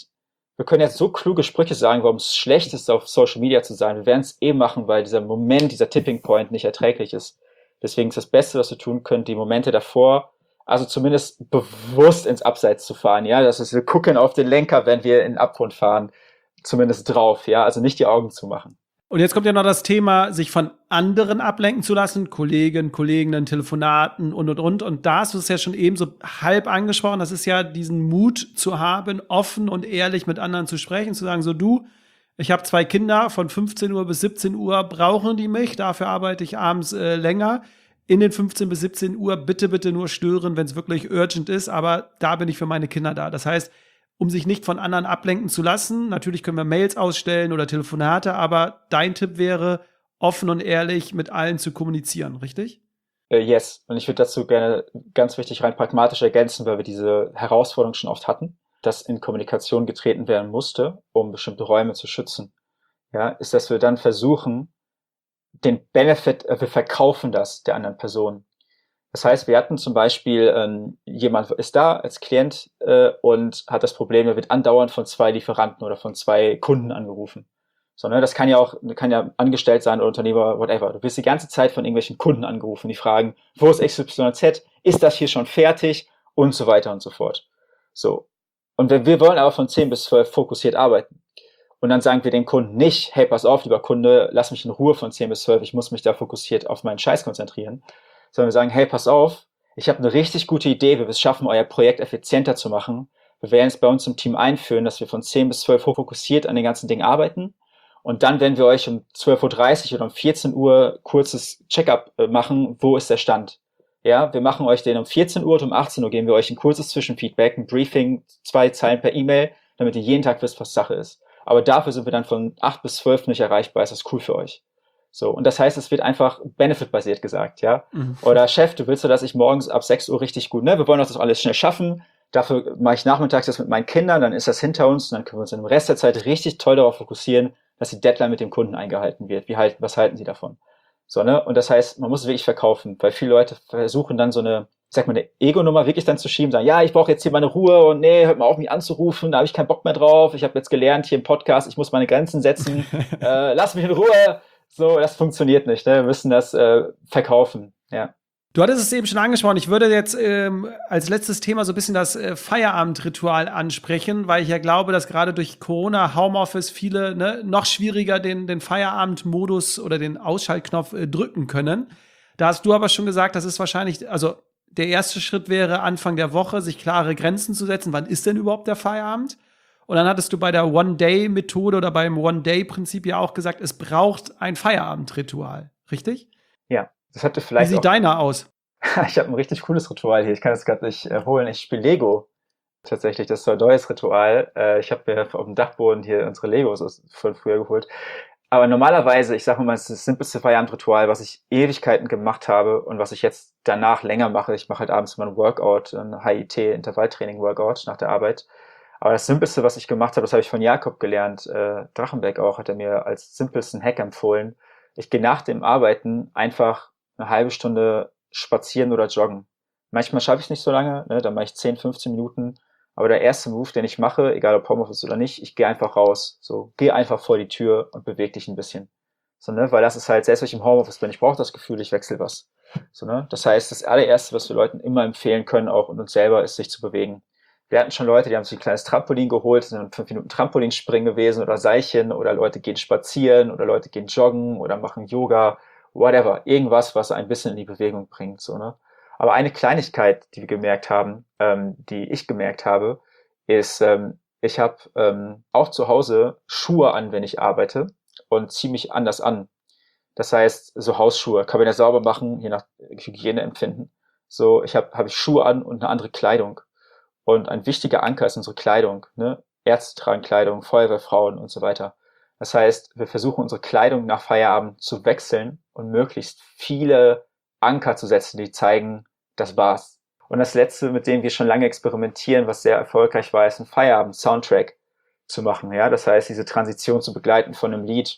S1: wir können jetzt so kluge Sprüche sagen, warum es schlecht ist, auf Social Media zu sein. Wir werden es eh machen, weil dieser Moment, dieser Tipping Point nicht erträglich ist. Deswegen ist das Beste, was wir tun können, die Momente davor, also zumindest bewusst ins Abseits zu fahren, ja, das ist, wir gucken auf den Lenker, wenn wir in den Abgrund fahren, zumindest drauf, ja, also nicht die Augen zu machen.
S2: Und jetzt kommt ja noch das Thema, sich von anderen ablenken zu lassen, Kollegen, Kolleginnen, Telefonaten und, und, und. Und da hast du es ja schon eben so halb angesprochen, das ist ja diesen Mut zu haben, offen und ehrlich mit anderen zu sprechen, zu sagen, so du, ich habe zwei Kinder, von fünfzehn Uhr bis siebzehn Uhr brauchen die mich, dafür arbeite ich abends äh, länger. In den fünfzehn bis siebzehn Uhr bitte, bitte nur stören, wenn es wirklich urgent ist, aber da bin ich für meine Kinder da. Das heißt, um sich nicht von anderen ablenken zu lassen. Natürlich können wir Mails ausstellen oder Telefonate, aber dein Tipp wäre, offen und ehrlich mit allen zu kommunizieren, richtig?
S1: Uh, yes. Und ich würde dazu gerne ganz wichtig rein pragmatisch ergänzen, weil wir diese Herausforderung schon oft hatten, dass in Kommunikation getreten werden musste, um bestimmte Räume zu schützen. Ja, ist, dass wir dann versuchen, den Benefit, äh, wir verkaufen das der anderen Person. Das heißt, wir hatten zum Beispiel, ähm, jemand ist da als Klient äh, und hat das Problem, er wird andauernd von zwei Lieferanten oder von zwei Kunden angerufen. So, ne, das kann ja auch, kann ja angestellt sein oder Unternehmer, whatever. Du wirst die ganze Zeit von irgendwelchen Kunden angerufen, die fragen, wo ist X Y Z, ist das hier schon fertig und so weiter und so fort. So. Und wir, wir wollen aber von zehn bis zwölf fokussiert arbeiten. Und dann sagen wir dem Kunden nicht, hey, pass auf, lieber Kunde, lass mich in Ruhe von zehn bis zwölf, ich muss mich da fokussiert auf meinen Scheiß konzentrieren. Sondern wir sagen, hey, pass auf, ich habe eine richtig gute Idee, wie wir es schaffen, euer Projekt effizienter zu machen. Wir werden es bei uns im Team einführen, dass wir von zehn bis zwölf hochfokussiert an den ganzen Dingen arbeiten. Und dann werden wir euch um zwölf Uhr dreißig oder um vierzehn Uhr kurzes Check-up machen, wo ist der Stand. Ja, wir machen euch den um vierzehn Uhr und um achtzehn Uhr geben wir euch ein kurzes Zwischenfeedback, ein Briefing, zwei Zeilen per E-Mail, damit ihr jeden Tag wisst, was Sache ist. Aber dafür sind wir dann von acht bis zwölf nicht erreichbar, ist das cool für euch. So, und das heißt, es wird einfach benefit-basiert gesagt, ja. Mhm. Oder Chef, du willst ja, dass ich morgens ab sechs Uhr richtig gut, ne, wir wollen das alles schnell schaffen, dafür mache ich nachmittags das mit meinen Kindern, dann ist das hinter uns und dann können wir uns im Rest der Zeit richtig toll darauf fokussieren, dass die Deadline mit dem Kunden eingehalten wird. Wie halten, was halten sie davon? So, ne, und das heißt, man muss es wirklich verkaufen, weil viele Leute versuchen dann so eine, ich sag mal, eine Ego-Nummer wirklich dann zu schieben, sagen, ja, ich brauche jetzt hier meine Ruhe und nee, hört mal auf, mich anzurufen, da habe ich keinen Bock mehr drauf, ich habe jetzt gelernt hier im Podcast, ich muss meine Grenzen setzen, äh, lass mich in Ruhe. So, das funktioniert nicht. Ne? Wir müssen das äh, verkaufen, ja.
S2: Du hattest es eben schon angesprochen. Ich würde jetzt ähm, als letztes Thema so ein bisschen das äh, Feierabendritual ansprechen, weil ich ja glaube, dass gerade durch Corona, Homeoffice viele ne, noch schwieriger den, den Feierabendmodus oder den Ausschaltknopf äh, drücken können. Da hast du aber schon gesagt, das ist wahrscheinlich, also der erste Schritt wäre Anfang der Woche, sich klare Grenzen zu setzen. Wann ist denn überhaupt der Feierabend? Und dann hattest du bei der One-Day-Methode oder beim One-Day-Prinzip ja auch gesagt, es braucht ein Feierabendritual, richtig?
S1: Ja, das hatte vielleicht.
S2: Wie sieht
S1: auch
S2: deiner aus?
S1: Ich habe ein richtig cooles Ritual hier. Ich kann das gerade nicht äh, holen. Ich spiele Lego. Tatsächlich, das ist so ein neues Ritual. Äh, ich habe mir auf dem Dachboden hier unsere Legos von früher geholt. Aber normalerweise, ich sage mal, es ist das simpelste Feierabendritual, was ich Ewigkeiten gemacht habe und was ich jetzt danach länger mache. Ich mache halt abends mal ein Workout, ein H I T-Intervalltraining-Workout nach der Arbeit. Aber das Simpelste, was ich gemacht habe, das habe ich von Jakob gelernt, äh, Drachenbeck auch, hat er mir als simpelsten Hack empfohlen. Ich gehe nach dem Arbeiten einfach eine halbe Stunde spazieren oder joggen. Manchmal schaffe ich es nicht so lange, ne, dann mache ich zehn, fünfzehn Minuten. Aber der erste Move, den ich mache, egal ob Homeoffice oder nicht, ich gehe einfach raus. So, geh einfach vor die Tür und beweg dich ein bisschen. So, ne, weil das ist halt, selbst wenn ich im Homeoffice bin, ich brauche das Gefühl, ich wechsle was. So, ne, das heißt, das allererste, was wir Leuten immer empfehlen können, auch und uns selber, ist, sich zu bewegen. Wir hatten schon Leute, die haben sich ein kleines Trampolin geholt, sind fünf Minuten Trampolinspringen gewesen oder Seilchen oder Leute gehen spazieren oder Leute gehen joggen oder machen Yoga, whatever. Irgendwas, was ein bisschen in die Bewegung bringt, so, ne. Aber eine Kleinigkeit, die wir gemerkt haben, ähm, die ich gemerkt habe, ist, ähm, ich habe ähm, auch zu Hause Schuhe an, wenn ich arbeite und ziehe mich anders an. Das heißt, so Hausschuhe kann man ja sauber machen, je nach Hygieneempfinden. So, ich habe hab ich Schuhe an und eine andere Kleidung. Und ein wichtiger Anker ist unsere Kleidung, ne? Ärzte tragen Kleidung, Feuerwehrfrauen und so weiter. Das heißt, wir versuchen unsere Kleidung nach Feierabend zu wechseln und möglichst viele Anker zu setzen, die zeigen, das war's. Und das Letzte, mit dem wir schon lange experimentieren, was sehr erfolgreich war, ist ein Feierabend-Soundtrack zu machen. Ja, das heißt, diese Transition zu begleiten von einem Lied.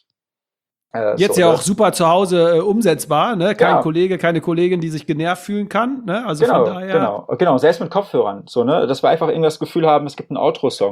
S2: Äh, Jetzt so, ja auch super zu Hause äh, umsetzbar, ne? Kein
S1: ja.
S2: Kollege, keine Kollegin, die sich genervt fühlen kann, ne? Also
S1: genau,
S2: von daher.
S1: Genau, genau, selbst mit Kopfhörern. So, ne? Dass wir einfach irgendwie das Gefühl haben, es gibt einen Outro-Song.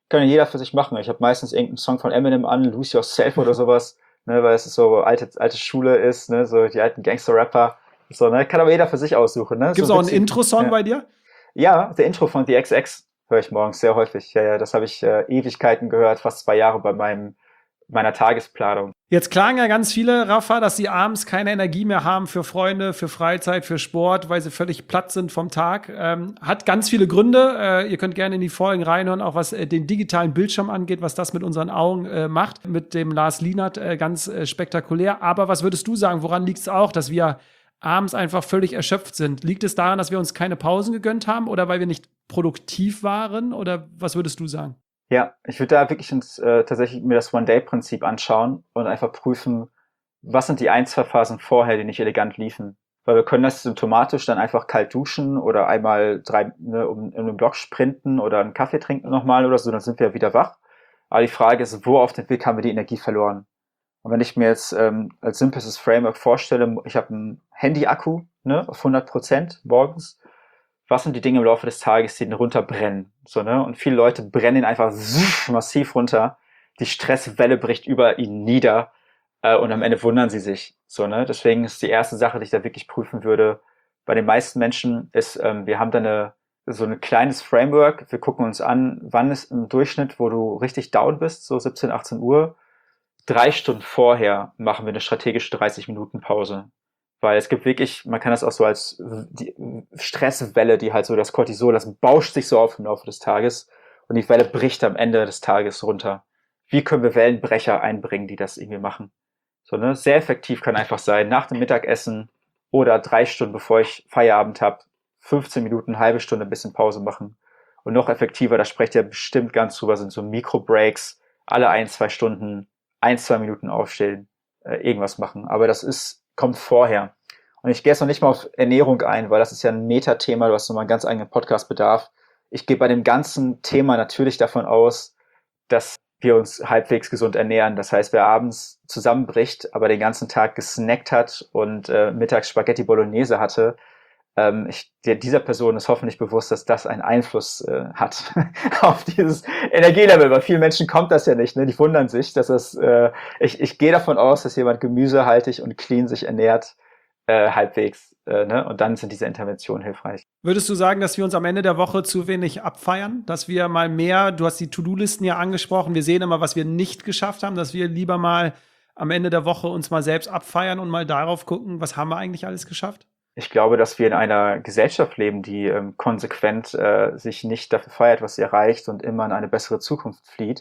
S1: kann ja jeder für sich machen. Ich habe meistens irgendeinen Song von Eminem an, Lose Yourself oder sowas, ne, weil es so alte, alte Schule ist, ne, so die alten Gangster-Rapper. So, ne, kann aber jeder für sich aussuchen, ne.
S2: Gibt es
S1: so
S2: auch einen
S1: witzig,
S2: Intro-Song
S1: ja.
S2: bei dir?
S1: Ja, der Intro von The X X höre ich morgens sehr häufig. Ja, ja, das habe ich äh, Ewigkeiten gehört, fast zwei Jahre bei meinem meiner Tagesplanung.
S2: Jetzt klagen ja ganz viele, Rafa, dass sie abends keine Energie mehr haben für Freunde, für Freizeit, für Sport, weil sie völlig platt sind vom Tag. Ähm, hat ganz viele Gründe. Äh, ihr könnt gerne in die Folgen reinhören, auch was äh, den digitalen Bildschirm angeht, was das mit unseren Augen äh, macht. Mit dem Lars Lienert äh, ganz äh, spektakulär. Aber was würdest du sagen, woran liegt es auch, dass wir abends einfach völlig erschöpft sind? Liegt es daran, dass wir uns keine Pausen gegönnt haben oder weil wir nicht produktiv waren? Oder was würdest du sagen?
S1: Ja, ich würde da wirklich ins, äh, tatsächlich mir das One-Day-Prinzip anschauen und einfach prüfen, was sind die ein, zwei Phasen vorher, die nicht elegant liefen. Weil wir können das symptomatisch dann einfach kalt duschen oder einmal drei, ne, um, um den Block sprinten oder einen Kaffee trinken nochmal oder so, dann sind wir wieder wach. Aber die Frage ist, wo auf dem Weg haben wir die Energie verloren? Und wenn ich mir jetzt ähm, als simples Framework vorstelle, ich habe einen Handy-Akku, ne, auf hundert Prozent morgens, was sind die Dinge im Laufe des Tages, die den runterbrennen? So, ne? Und viele Leute brennen ihn einfach massiv runter. Die Stresswelle bricht über ihn nieder äh, und am Ende wundern sie sich. So, ne? Deswegen ist die erste Sache, die ich da wirklich prüfen würde, bei den meisten Menschen ist, ähm, wir haben da eine, so ein kleines Framework. Wir gucken uns an, wann ist im Durchschnitt, wo du richtig down bist, so siebzehn, achtzehn Uhr. Drei Stunden vorher machen wir eine strategische dreißig Minuten Pause. Weil es gibt wirklich, man kann das auch so als die Stresswelle, die halt so das Cortisol, das bauscht sich so auf im Laufe des Tages und die Welle bricht am Ende des Tages runter. Wie können wir Wellenbrecher einbringen, die das irgendwie machen? So, ne? Sehr effektiv kann einfach sein, nach dem Mittagessen oder drei Stunden, bevor ich Feierabend habe, fünfzehn Minuten, eine halbe Stunde ein bisschen Pause machen. Und noch effektiver, da sprecht ihr bestimmt ganz drüber, sind so Mikro-Breaks, alle ein, zwei Stunden, ein, zwei Minuten aufstehen, äh, irgendwas machen. Aber das ist kommt vorher. Und ich gehe jetzt noch nicht mal auf Ernährung ein, weil das ist ja ein Metathema, du hast nochmal einen ganz eigenen Podcastbedarf. Ich gehe bei dem ganzen Thema natürlich davon aus, dass wir uns halbwegs gesund ernähren. Das heißt, wer abends zusammenbricht, aber den ganzen Tag gesnackt hat und äh, mittags Spaghetti Bolognese hatte, ähm, ich, der, dieser Person ist hoffentlich bewusst, dass das einen Einfluss äh, hat auf dieses Energielevel. Bei vielen Menschen kommt das ja nicht, ne? Die wundern sich, dass das, äh, ich, ich gehe davon aus, dass jemand gemüsehaltig und clean sich ernährt, äh, halbwegs, äh, ne? Und dann sind diese Interventionen hilfreich.
S2: Würdest du sagen, dass wir uns am Ende der Woche zu wenig abfeiern? Dass wir mal mehr, du hast die To-Do-Listen ja angesprochen, wir sehen immer, was wir nicht geschafft haben, dass wir lieber mal am Ende der Woche uns mal selbst abfeiern und mal darauf gucken, was haben wir eigentlich alles geschafft?
S1: Ich glaube, dass wir in einer Gesellschaft leben, die ähm, konsequent äh, sich nicht dafür feiert, was sie erreicht und immer in eine bessere Zukunft flieht.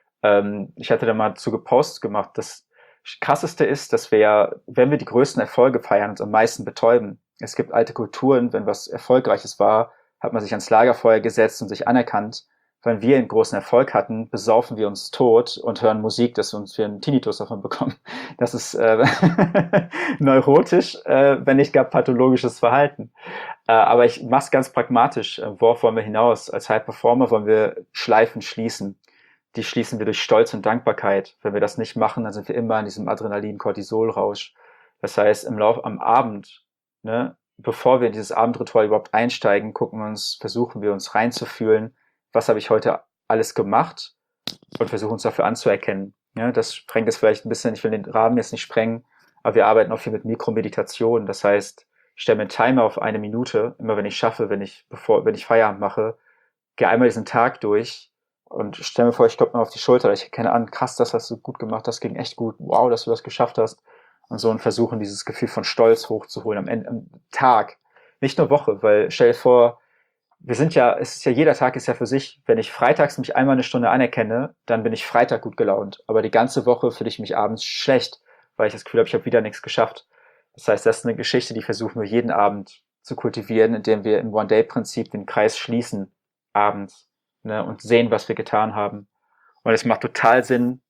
S1: Ähm, ich hatte da mal zu gepostet gemacht, das Krasseste ist, dass wir ja, wenn wir die größten Erfolge feiern, uns am meisten betäuben. Es gibt alte Kulturen, wenn was Erfolgreiches war, hat man sich ans Lagerfeuer gesetzt und sich anerkannt. Wenn wir einen großen Erfolg hatten, besaufen wir uns tot und hören Musik, dass wir uns für einen Tinnitus davon bekommen. Das ist äh, neurotisch, äh, wenn nicht gar pathologisches Verhalten. Äh, aber ich mache es ganz pragmatisch. Worauf wollen wir hinaus? Als High Performer wollen wir Schleifen schließen. Die schließen wir durch Stolz und Dankbarkeit. Wenn wir das nicht machen, dann sind wir immer in diesem Adrenalin-Cortisol-Rausch. Das heißt, im Lauf am Abend, ne, bevor wir in dieses Abendritual überhaupt einsteigen, gucken wir uns, versuchen wir uns reinzufühlen, was habe ich heute alles gemacht und versuchen uns dafür anzuerkennen. Ja, das sprengt es vielleicht ein bisschen, ich will den Rahmen jetzt nicht sprengen, aber wir arbeiten auch viel mit Mikromeditation. Das heißt, ich stelle mir einen Timer auf eine Minute, immer wenn ich schaffe, wenn ich, bevor, wenn ich Feierabend mache, gehe einmal diesen Tag durch und stelle mir vor, ich klopfe mir auf die Schulter, ich erkenne an, krass, das hast du gut gemacht, das ging echt gut, wow, dass du das geschafft hast. Und so und versuchen, dieses Gefühl von Stolz hochzuholen am Ende, am Tag. Nicht nur Woche, weil stell dir vor, wir sind ja, es ist ja, jeder Tag ist ja für sich. Wenn ich freitags mich einmal eine Stunde anerkenne, dann bin ich Freitag gut gelaunt. Aber die ganze Woche fühle ich mich abends schlecht, weil ich das Gefühl habe, ich habe wieder nichts geschafft. Das heißt, das ist eine Geschichte, die versuchen wir jeden Abend zu kultivieren, indem wir im One-Day-Prinzip den Kreis schließen, abends, ne, und sehen, was wir getan haben. Und es macht total Sinn.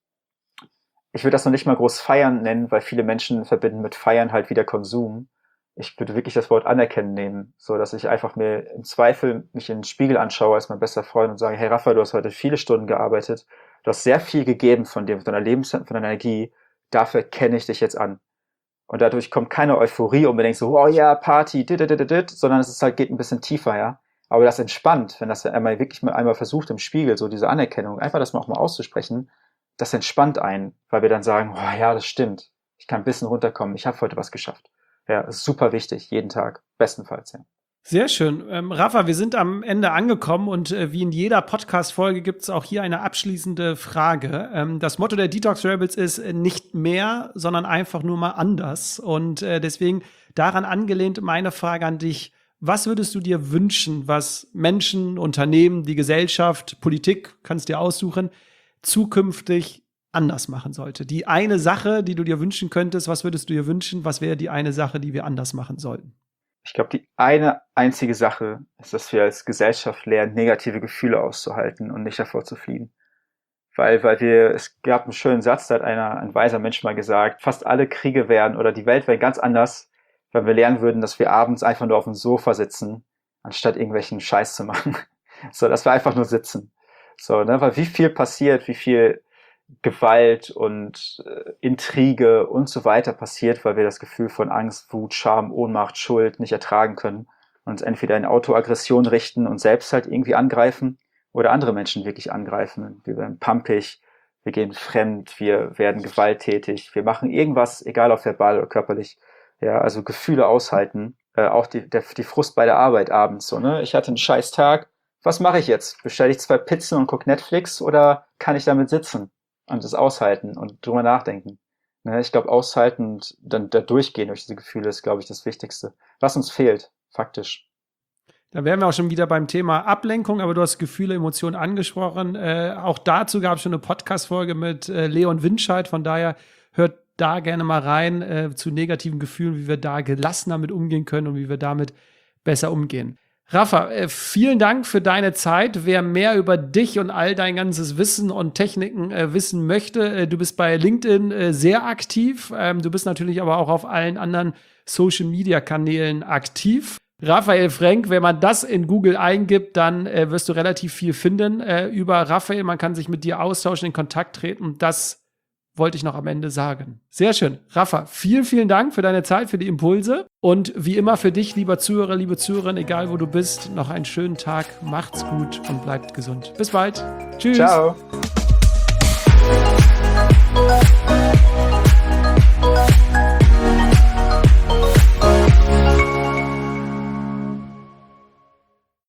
S1: Ich würde das noch nicht mal groß feiern nennen, weil viele Menschen verbinden mit Feiern halt wieder Konsum. Ich würde wirklich das Wort anerkennen nehmen, so dass ich einfach mir im Zweifel mich in den Spiegel anschaue als mein bester Freund und sage, hey Rafa, du hast heute viele Stunden gearbeitet, du hast sehr viel gegeben von dir, von deiner Lebenszeit, von deiner Energie, dafür kenne ich dich jetzt an. Und dadurch kommt keine Euphorie unbedingt so, oh ja, Party, dit, dit, dit, dit, sondern es ist halt, geht ein bisschen tiefer, ja. Aber das entspannt, wenn das einmal wirklich mal einmal versucht im Spiegel, so diese Anerkennung, einfach das mal auch mal auszusprechen, das entspannt einen, weil wir dann sagen, oh ja, das stimmt, ich kann ein bisschen runterkommen, ich habe heute was geschafft. Ja, ist super wichtig, jeden Tag, bestenfalls, ja.
S2: Sehr schön. Ähm, Rafa, wir sind am Ende angekommen und äh, wie in jeder Podcast-Folge gibt es auch hier eine abschließende Frage. Ähm, das Motto der Detox Rebels ist äh, nicht mehr, sondern einfach nur mal anders. Und äh, deswegen daran angelehnt meine Frage an dich. Was würdest du dir wünschen, was Menschen, Unternehmen, die Gesellschaft, Politik, kannst dir aussuchen, zukünftig anders machen sollte? Die eine Sache, die du dir wünschen könntest, was würdest du dir wünschen? Was wäre die eine Sache, die wir anders machen sollten?
S1: Ich glaube, die eine einzige Sache ist, dass wir als Gesellschaft lernen, negative Gefühle auszuhalten und nicht davor zu fliehen. Weil, weil wir, es gab einen schönen Satz, da hat einer, ein weiser Mensch mal gesagt, fast alle Kriege wären oder die Welt wäre ganz anders, wenn wir lernen würden, dass wir abends einfach nur auf dem Sofa sitzen, anstatt irgendwelchen Scheiß zu machen. So, dass wir einfach nur sitzen. So, ne, weil wie viel passiert, wie viel Gewalt und äh, Intrige und so weiter passiert, weil wir das Gefühl von Angst, Wut, Scham, Ohnmacht, Schuld nicht ertragen können und uns entweder in Autoaggression richten und selbst halt irgendwie angreifen oder andere Menschen wirklich angreifen. Wir werden pumpig, wir gehen fremd, wir werden gewalttätig, wir machen irgendwas, egal ob verbal oder körperlich. Ja, also Gefühle aushalten, äh, auch die, der, die Frust bei der Arbeit abends, so, ne? Ich hatte einen scheiß Tag, was mache ich jetzt? Bestelle ich zwei Pizzen und gucke Netflix oder kann ich damit sitzen? Und das aushalten und drüber nachdenken. Ne, ich glaube, aushalten und dann da durchgehen durch diese Gefühle ist, glaube ich, das Wichtigste. Was uns fehlt, faktisch.
S2: Da wären wir auch schon wieder beim Thema Ablenkung, aber du hast Gefühle, Emotionen angesprochen. Äh, auch dazu gab es schon eine Podcast-Folge mit äh, Leon Winscheid. Von daher hört da gerne mal rein äh, zu negativen Gefühlen, wie wir da gelassener mit umgehen können und wie wir damit besser umgehen. Rafa, äh, vielen Dank für deine Zeit. Wer mehr über dich und all dein ganzes Wissen und Techniken äh, wissen möchte, äh, du bist bei LinkedIn äh, sehr aktiv. Ähm, du bist natürlich aber auch auf allen anderen Social-Media-Kanälen aktiv. Raphael Frenk, wenn man das in Google eingibt, dann äh, wirst du relativ viel finden äh, über Raphael. Man kann sich mit dir austauschen, in Kontakt treten. Das wollte ich noch am Ende sagen. Sehr schön. Rafa, vielen, vielen Dank für deine Zeit, für die Impulse. Und wie immer für dich, lieber Zuhörer, liebe Zuhörerin, egal wo du bist, noch einen schönen Tag. Macht's gut und bleibt gesund. Bis bald. Tschüss.
S1: Ciao.